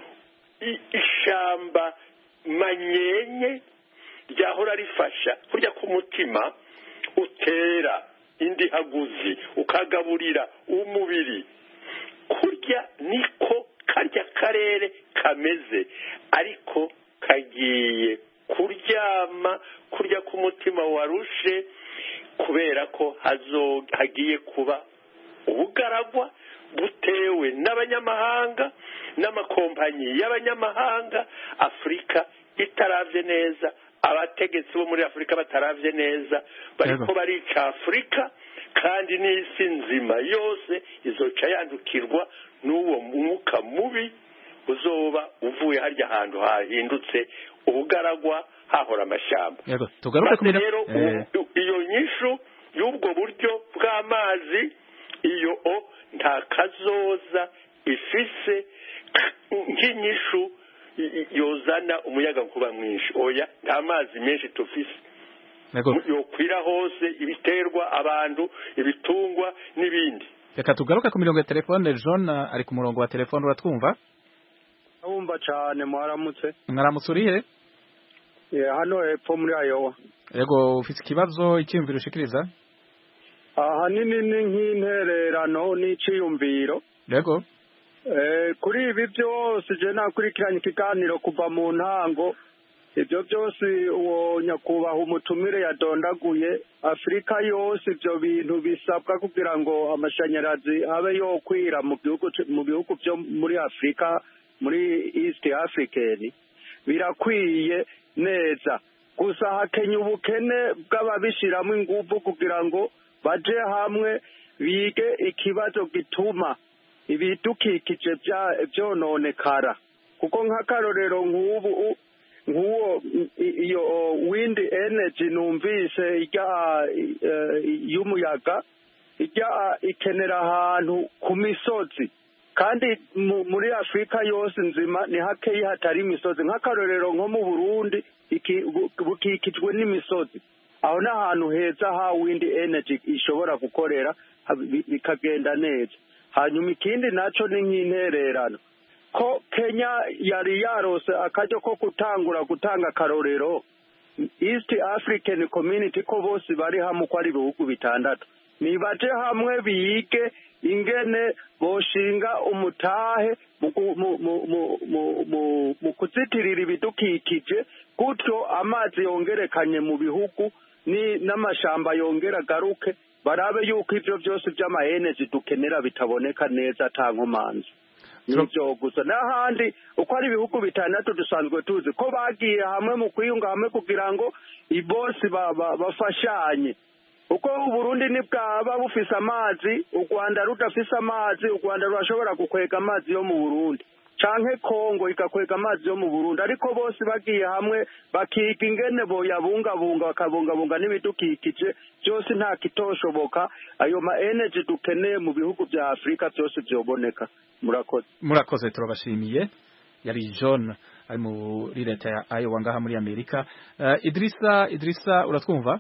ishamba manyenye ryahora rifasha kurya ku mutima utera indi haguzi ukagaburira umubiri. Kurya niko karya karere kameze, ariko kagiye kuryama kurya ku mutima warushe, kubera ko hagiye kuba ubugaragwa butewe n'abanyamahanga n'amakompanyi y'abanyamahanga. Afrika itaravye neza, abategetsi bo muri Afrika bataravye neza, bariko barica Afrika, kandi n'isi nzima yose izoca yandukirwa n'uwo mwuka mubi uzoba uvuye harya ahantu hahindutse ubugaragwa, hahora amashyamba rero iyo nyishu y'ubwo buryo bw'amazi iyo nta kazoza ifise nk'inyishu yozana umuyaga nkuba mwinshi oya nta mazi menshi tufise yokwira hose ibiterwa abantu ibitungwa n'ibindi reka tugaruke ku mirongo ya telefone John ari ku murongo wa telefone uratwumva wumva cyane mwaramutse urihe hano hepfo muri Iowa yego ufite ikibazo icyumviro ushikiriza ahanini ni nk'intererano n'iciyumviro yego kuri ibi byose je nakurikiranye ikiganiro kuva mu ntango ibyo byose uwo nyakubahwa umutumire yadondaguye Afurika yose ibyo bintu bisabwa kugira ngo amashanyarazi abe yokwira mu bihugu byo muri Afurika muri East African birakwiye neza gusa hakenya ubukene bw'ababishiramo ingufu kugira ngo baje hamwe bige ikibazo gituma ibidukikije byononekara kuko nk'akarorero nk'uwo iyo wind energy numvise y'umuyaga ikenera ahantu ku misozi kandi muri Afurika yose nzima ni hakeyi hatari imisozi nk'akarorero nko mu Burundi bukikijwe n'imisozi aho n'ahantu heza ha wind energy ishobora gukorera bikagenda neza hanyuma ikindi naco ni nk'intererano ko Kenya yari yarose akaryo ko gutanga akarorero East African Community ko bose bari hamwe ko ari ibihugu bitandatu nibaje hamwe bige ingene boshinga umutahe mu kuzitirira ibidukikije gutyo amazi yongerekanye mu bihugu n'amashamba yongera garuke barabe yuko ivyo byose by'amaenergy dukenera bitaboneka neza atankomanzi nivyo gusa n'ahandi uko ari ibihugu bitandatu dusanzwe tuzi ko bagiye hamwe mu kwiyunga hamwe kugira ngo ibosi bafashanye uko Burundi nibwaba bufise amazi u Rwanda rudafise amazi u Rwanda rurashobora gukwega amazi yo mu Burundi canke Kongo igakwega amazi yo mu Burundi ariko bose bagiye hamwe bakiga ingene boyabungabunga bakabungabunga n'ibidukikije byose nta kitoshoboka ayo ma energy dukeneye mu bihugu bya Afurika byose byoboneka murakoze turabashimiye yari John ari muri leta ya Iowa ngaha muri Amerika Idrissa uratwumva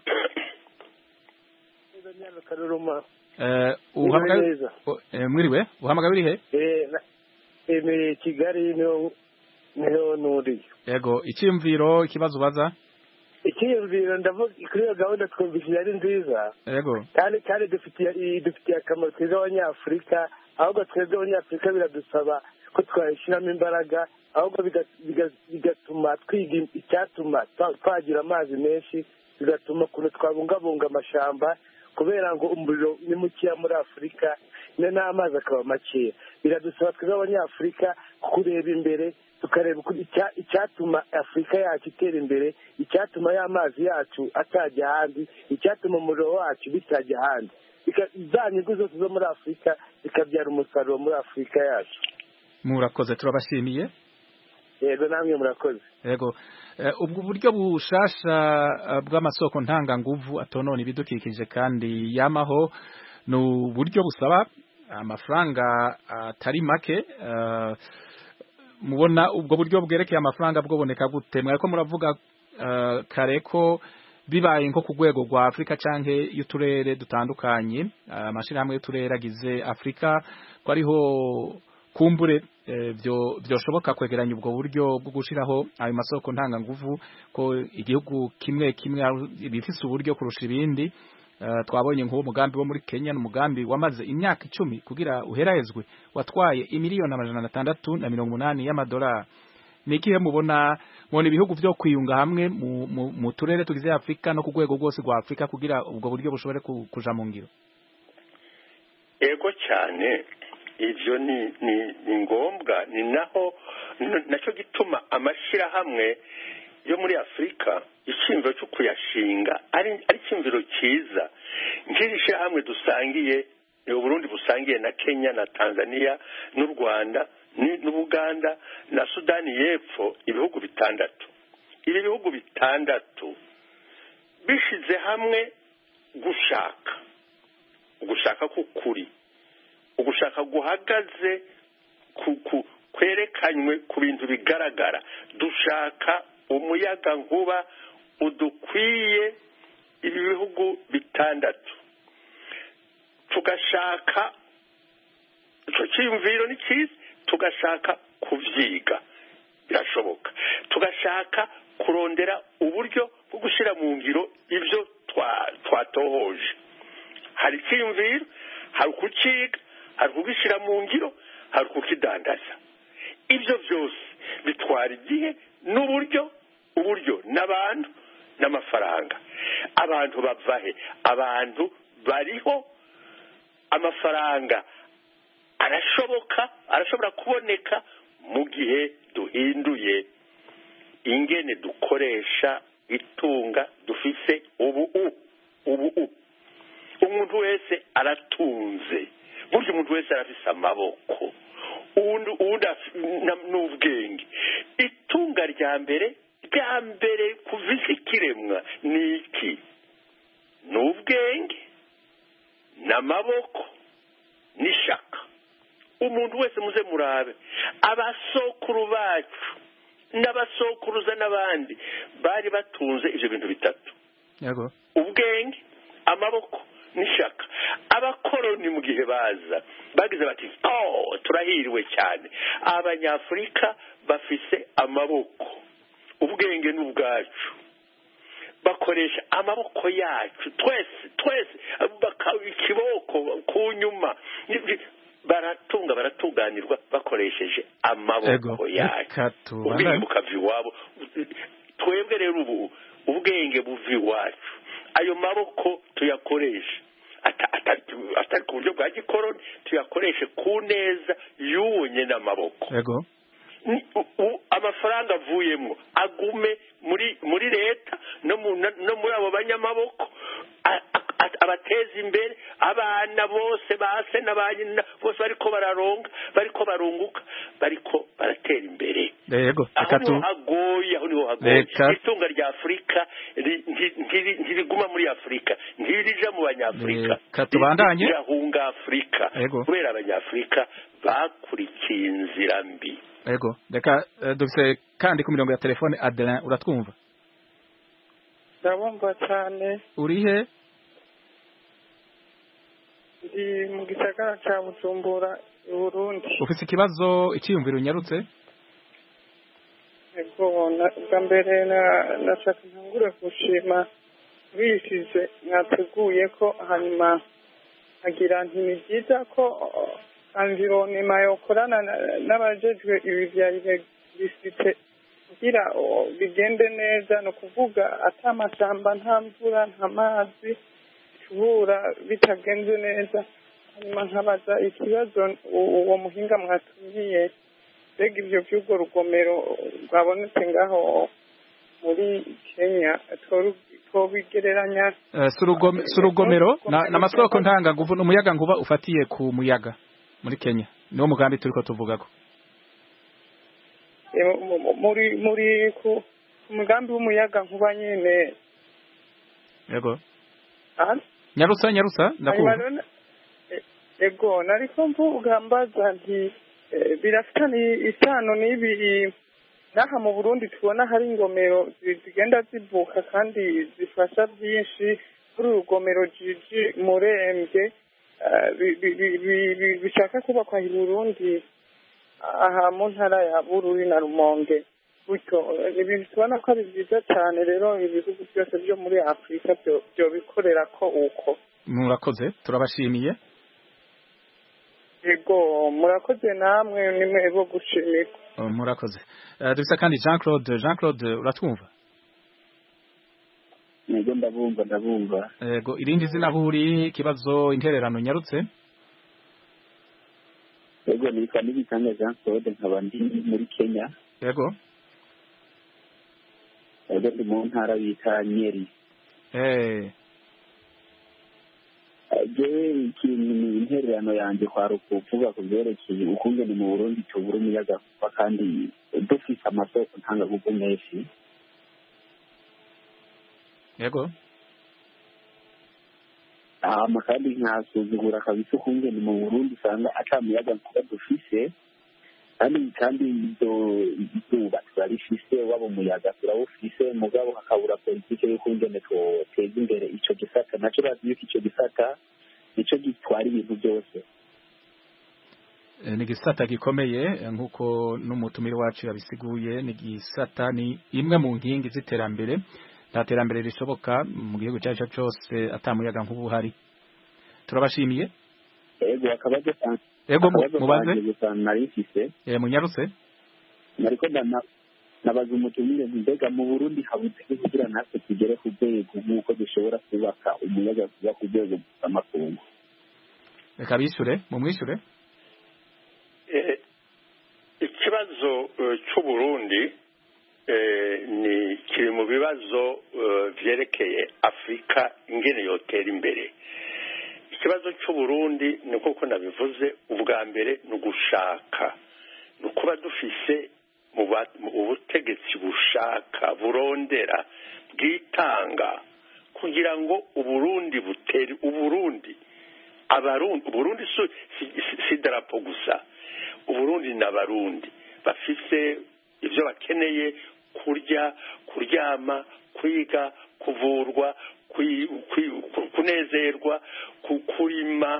mwiriwe uhamagaye urihe Kigali niho nuri yego icyumviro ikibazo ubaza icyumviro ndavuga kuri iyo gahunda twumvise ari nziza yego kandi dufitiye akamaro twebwe abanyafurika ahubwo twebwe abanyafurika biradusaba ko twayishyiramo imbaraga ahubwo bigatuma twiga icyatuma twagira amazi menshi bigatuma ukuntu twabungabunga amashamba kubera ngo umuriro ni mukeya muri Afurika n'amazi akaba makeya biradusaba twebwe abanyafurika kureba imbere tukareba icyatuma Afurika yacu itera imbere icyatuma y'amazi yacu atajya ahandi icyatuma umuriro wacu bitajya ahandi za nyungu zose zo muri Afurika bikabyara umusaruro muri Afurika yacu murakoze turabashimiye yego namwe murakoze yego ubwo buryo bushasha bw'amasoko ntanganguvu atonona ibidukikije kandi yamaho ni uburyo busaba amafaranga atari make mubona ubwo buryo bwerekeye amafaranga bwoboneka gute mwariko muravuga kare ko bibaye nko ku rwego rwa Afurika canke y'uturere dutandukanye amashirahamwe y'uturere agize Afurika ko ariho kumbure byoshoboka kwegeranya ubwo buryo bwo gushiraho ayo masoko ntanganguvu ko igihugu kimwe bifise uburyo kurusha ibindi twabonye nk'uwo mugambi wo muri Kenya n'umugambi wamaze imyaka 10 kugira uherahezwe watwaye imiliyoni 680 y'amadolari nikihe mubona ibihugu byo kwiyunga hamwe mu turere tugize Afurika no ku rwego rwose rwa Afurika kugira ubwo buryo bushobore kuja mu ngiro ego cyane ivyo ni ngombwa ni naco gituma amashirahamwe yo muri Afurika icyumviro cyo kuyashinga ari icyumviro cyiza nk'ishirahamwe dusangiye Burundi busangiye na Kenya na Tanzania n'u Rwanda n'Ubuganda na Sudani y'Epfo ibihugu bitandatu ibi bihugu bitandatu bishize hamwe gushaka k'ukuri ugushaka guhagaze kwerekanywe ku bintu bigaragara dushaka umuyaga nkuba udukwiye ibi bihugu bitandatu tugashaka icyo cyiyumviro ni cyiza tugashaka kuvyiga birashoboka tugashaka kurondera uburyo bwo gushyira mu ngiro ibyo twatohoje hari icyiyumviro hari ukuciga hari ukugishyira mu ngiro hari ukukidandaza ibyo byose bitwara igihe n'uburyo n'abantu n'amafaranga abantu bavahe abantu bariho amafaranga arashobora kuboneka mu gihe duhinduye ingene dukoresha itunga dufise ubu umuntu wese aratunze burya umuntu wese arafise amaboko uwundi n'ubwenge itunga rya mbere kuva isi ikiremwa ni iki ni ubwenge n'amaboko n'ishaka umuntu wese muze murabe abasokuru bacu n'abasokuruza n'abandi bari batunze ibyo bintu bitatu ubwenge amaboko n'ishaka abakoroni mu gihe bagize bati turahiriwe cyane abanyafurika bafise amaboko ubwenge n'ubwacu bakoresha amaboko yacu twese ikiboko ku nyuma baratuganirwa bakoresheje amaboko yacu ubwenge bukava iwabo twebwe rero ubu ubwenge buva iwacu ayo maboko tuyakoresha atari ku buryo bwa gikoroni tuyakoreshe ku neza y'uwo nyine amaboko amafaranga avuyemo agume muri leta no muri abo banyamaboko abateza imbere abana bose base na nyina bose bariko barunguka bariko baratera imbere aho niho hagoye itunga rya afurika ntiriguma muri afurika ntirija mu banyafurika rirahunga afurika kubera abanyafurika bakurikiye inzira mbi reka dufise kandi ku mirongo ya telefone Adelin uratwumva ndabumva cyane urihe ndi mu gisagara cya Bujumbura i Burundi ufite ikibazo icyiyumviro unyarutse bwa mbere nashaka ntangure gushima bisize mwateguye ko hanyuma agira nti ni byiza ko environnement yokorana n'abajejwe ibi bya electricité kugira bigende neza no kuvuga atamashyamba nta mvura nta mazi tubura bitagenze neza hanyuma nkabaza ikibazo uwo muhinga mwatumiye mbega ibyo by'urwo rugomero rwabonetse ngaho muri Kenya twobigereranya si urugomero n'amasoko ntanganguvu n'umuyaga nkuba ufatiye ku muyaga muri Kenya niwo mugambi turiko tuvugako muri ku mugambi w'umuyaga nkuba nyine yego nyarusa ndakumva yego nariko mvuga mbaza nti birafitanye isano n'ibi n'aha mu Burundi tubona hari ingomero zigenda zivuka kandi zifasha byinshi kuri urugomero jiji murembye bishaka kubakwa i Burundi aha mu ntara ya Bururi na Rumonge gutyo ibintu tubona ko ari byiza cyane rero ibihugu byose byo muri Afurika byo bikorera ko uko murakoze turabashimiye yego murakoze namwe nimwe bo gushimika murakoze dufite kandi Jean Claude uratwumva yego ndabumva yego irindi zina huri kibazo intererano nyarutse yego nitwa Nibitanga Jean Claude nkaba ndi muri Kenya yego ndi mu ntara bita Nyeri jewe ikintu ni intererano yanjye kwari ukuvuga ku byerekeye ukungene mu Burundi tubura umuyaga kuva kandi dufise amasoko ntangagugu menshi yego kandi nkasuzugura kabisa ukungene mu Burundi usanga atamuyaga nkuba dufise kandi izuba turarifise waba umuyaga turawufise mugabo hakabura politike y'ukungene twoteza imbere ico gisata naco bazi yuko ico gisata nico gitwara ibintu byose. Ni gisata gikomeye nk'uko n'umutumire wacu yabisiguye, ni gisata ni imwe mu nkingi z'iterambere. Nta terambere rishoboka mu gihugu cyacu cyose atamuyaga nk'ubuhari. Turabashimiye. Yego akabazo cyane. Yego mubaze. Narifise. Munyarutse. Nariko nabaza umutumire mbega mu Burundi habuze kugira natwe tugere ku rwego nk'uko dushobora kubaka umuyaga kuba ku rwego rw'amakungu. Reka bishure mumwishure. Ikibazo cy'u Burundi ni kiri mu bibazo vyerekeye Afrika ingene yotera imbere. Ikibazo cy'u Burundi ni koko nabivuze ubwa mbere ni ugushaka, ni ukuba dufise ubutegetsi bushaka burondera bwitanga kugira ngo Uburundi butere Uburundi si darapo gusa. Uburundi n'abarundi bafise ivyo bakeneye kurya, kuryama, kwiga, kuvurwa, kunezerwa, kurima,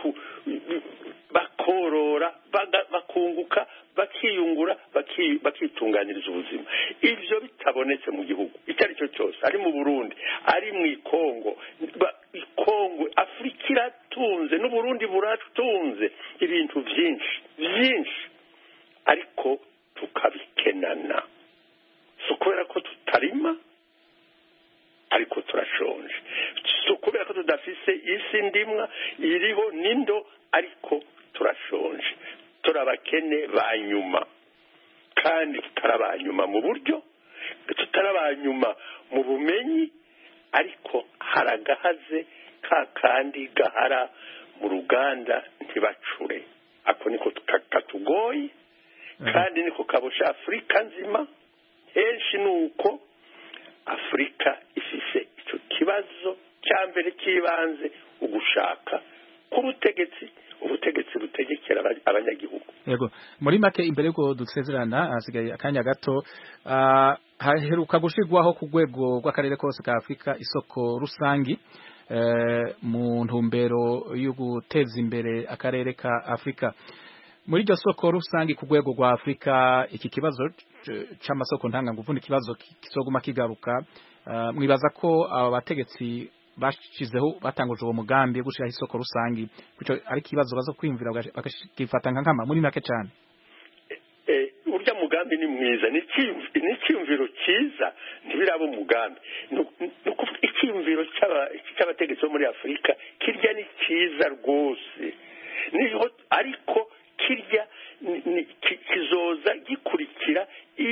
bakorora, bakunguka, bakiyungura, bakitunganiriza ubuzima. Ivyo bitabonetse mu gihugu icyo ari cyo cyose, ari mu Burundi, ari mu Kongo, Afrika iratunze n'Uburundi buratunze ibintu byinshi ariko tukabikenana. So kubera ko tutarima ariko turashonje, so kubera ko tudafise isi ndimwa iriho nindo ariko turashonje, turabakene banyuma kandi tutarabanyuma mu buryo, tutarabanyuma mu bumenyi, ariko haragahaze kandi gahara mu ruganda ntibacure. Ako niko katugoye kandi niko kabosha Afrika nzima. Henshi nuko Afrika ifise icyo kibazo cya mbere kibanze ugushaka k'ubutegetsi, ubutegetsi butegekera abanyagihugu. Yego, muri make imbere yuko dusezerana hasigaye akanya gato, haheruka gushigwaho ku rwego rw'akarere kose ka Afrika isoko rusangi mu ntumbero yo guteza imbere akarere ka Afrika. Muri iryo soko rusangi ku rwego rwa Afrika, iki kibazo c'amasoko ntanganguvu ni kibazo kisoguma kigaruka. Mwibaza ko aba bategetsi bashizeho batanguje uwo mugambi wo gushiraho isoko rusangi kuko ari kibazo bazo kwimvira bakifata nkama muri make cyane? Urya mugambi ni mwiza, ni cyumviro cyiza, ntibirabo mugambi. Icyumviro cy'abategetsi bo muri Afrika kirya ni cyiza rwose, niho ariko kirya kizoza gikurikira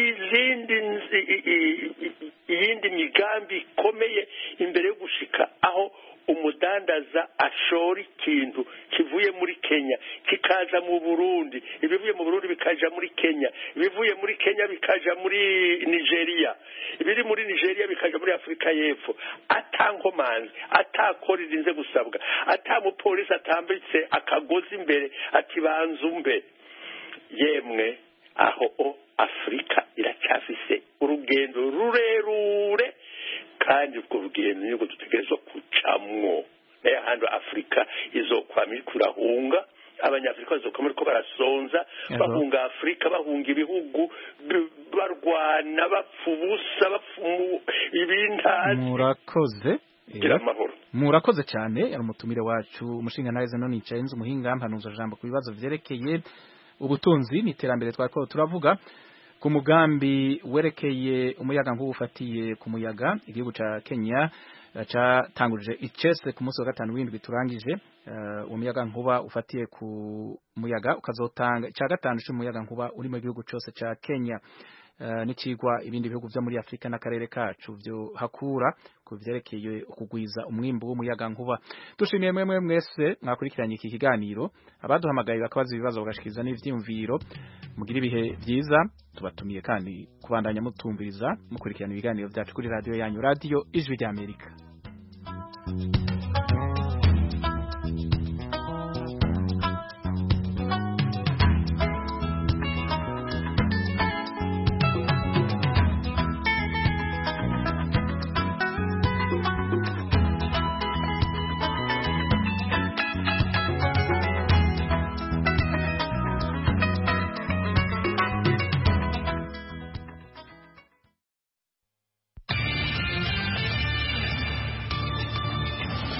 iyindi migambi ikomeye imbere yo gushika aho umudandaza ashora ikintu kivuye muri Kenya kikaza mu Burundi, ibivuye mu Burundi bikaja muri Kenya, ibivuye muri Kenya bikaja muri Nigeria, ibiri muri Nigeria bikaja muri Afrika y'Epfo, atankomanzi, atakora irinze gusabwa, atamupolisi atambitse akagozi imbere ati banzumbe. Yemwe aho Afrika iracyafise urugendo rurerure, kandi ubwo rugendo nibwo dutegerezwa kucamwo. Nayo handi Afrika izokwama iriko irahunga, abanyafrika bazokwama iriko barasonza, bahunga Afrika, bahunga ibihugu, barwana, bapfubusa, bapfumu ibintazi. Murakoze. Murakoze cyane. Ari umutumire wacu umushinga nawe zeno nicaye nzu muhinga mpanuzo jambo ku bibazo vyerekeye ubutunzi n'iterambere twako turavuga ku mugambi werekeye umuyaga nk'ubufatiye ku muyaga. Igihugu ca Kenya catangurije icese ku munsi wa gatanu w'indwi turangije, umuyaga nkuba ufatiye ku muyaga ukazotanga ca gatanu cy'umuyaga nkuba uri mu gihugu cyose ca Kenya. n'icigwa ibindi bihugu vyo muri Afrika n'akarere kacu byo hakura ku vyerekeye kugwiza umwimbu w'umuyaga nkuba. Dushimiye mwemwe mwese mwakurikiranye iki kiganiro, abaduhamagaye bakabaza ibibazo bagashikiriza n'ivyiyumviro. Mugira ibihe vyiza, tubatumiye kandi kubandanya mutumviriza mukurikirana ibiganiro vyacu kuri radio yanyu, Radio Ijwi ry'Amerika.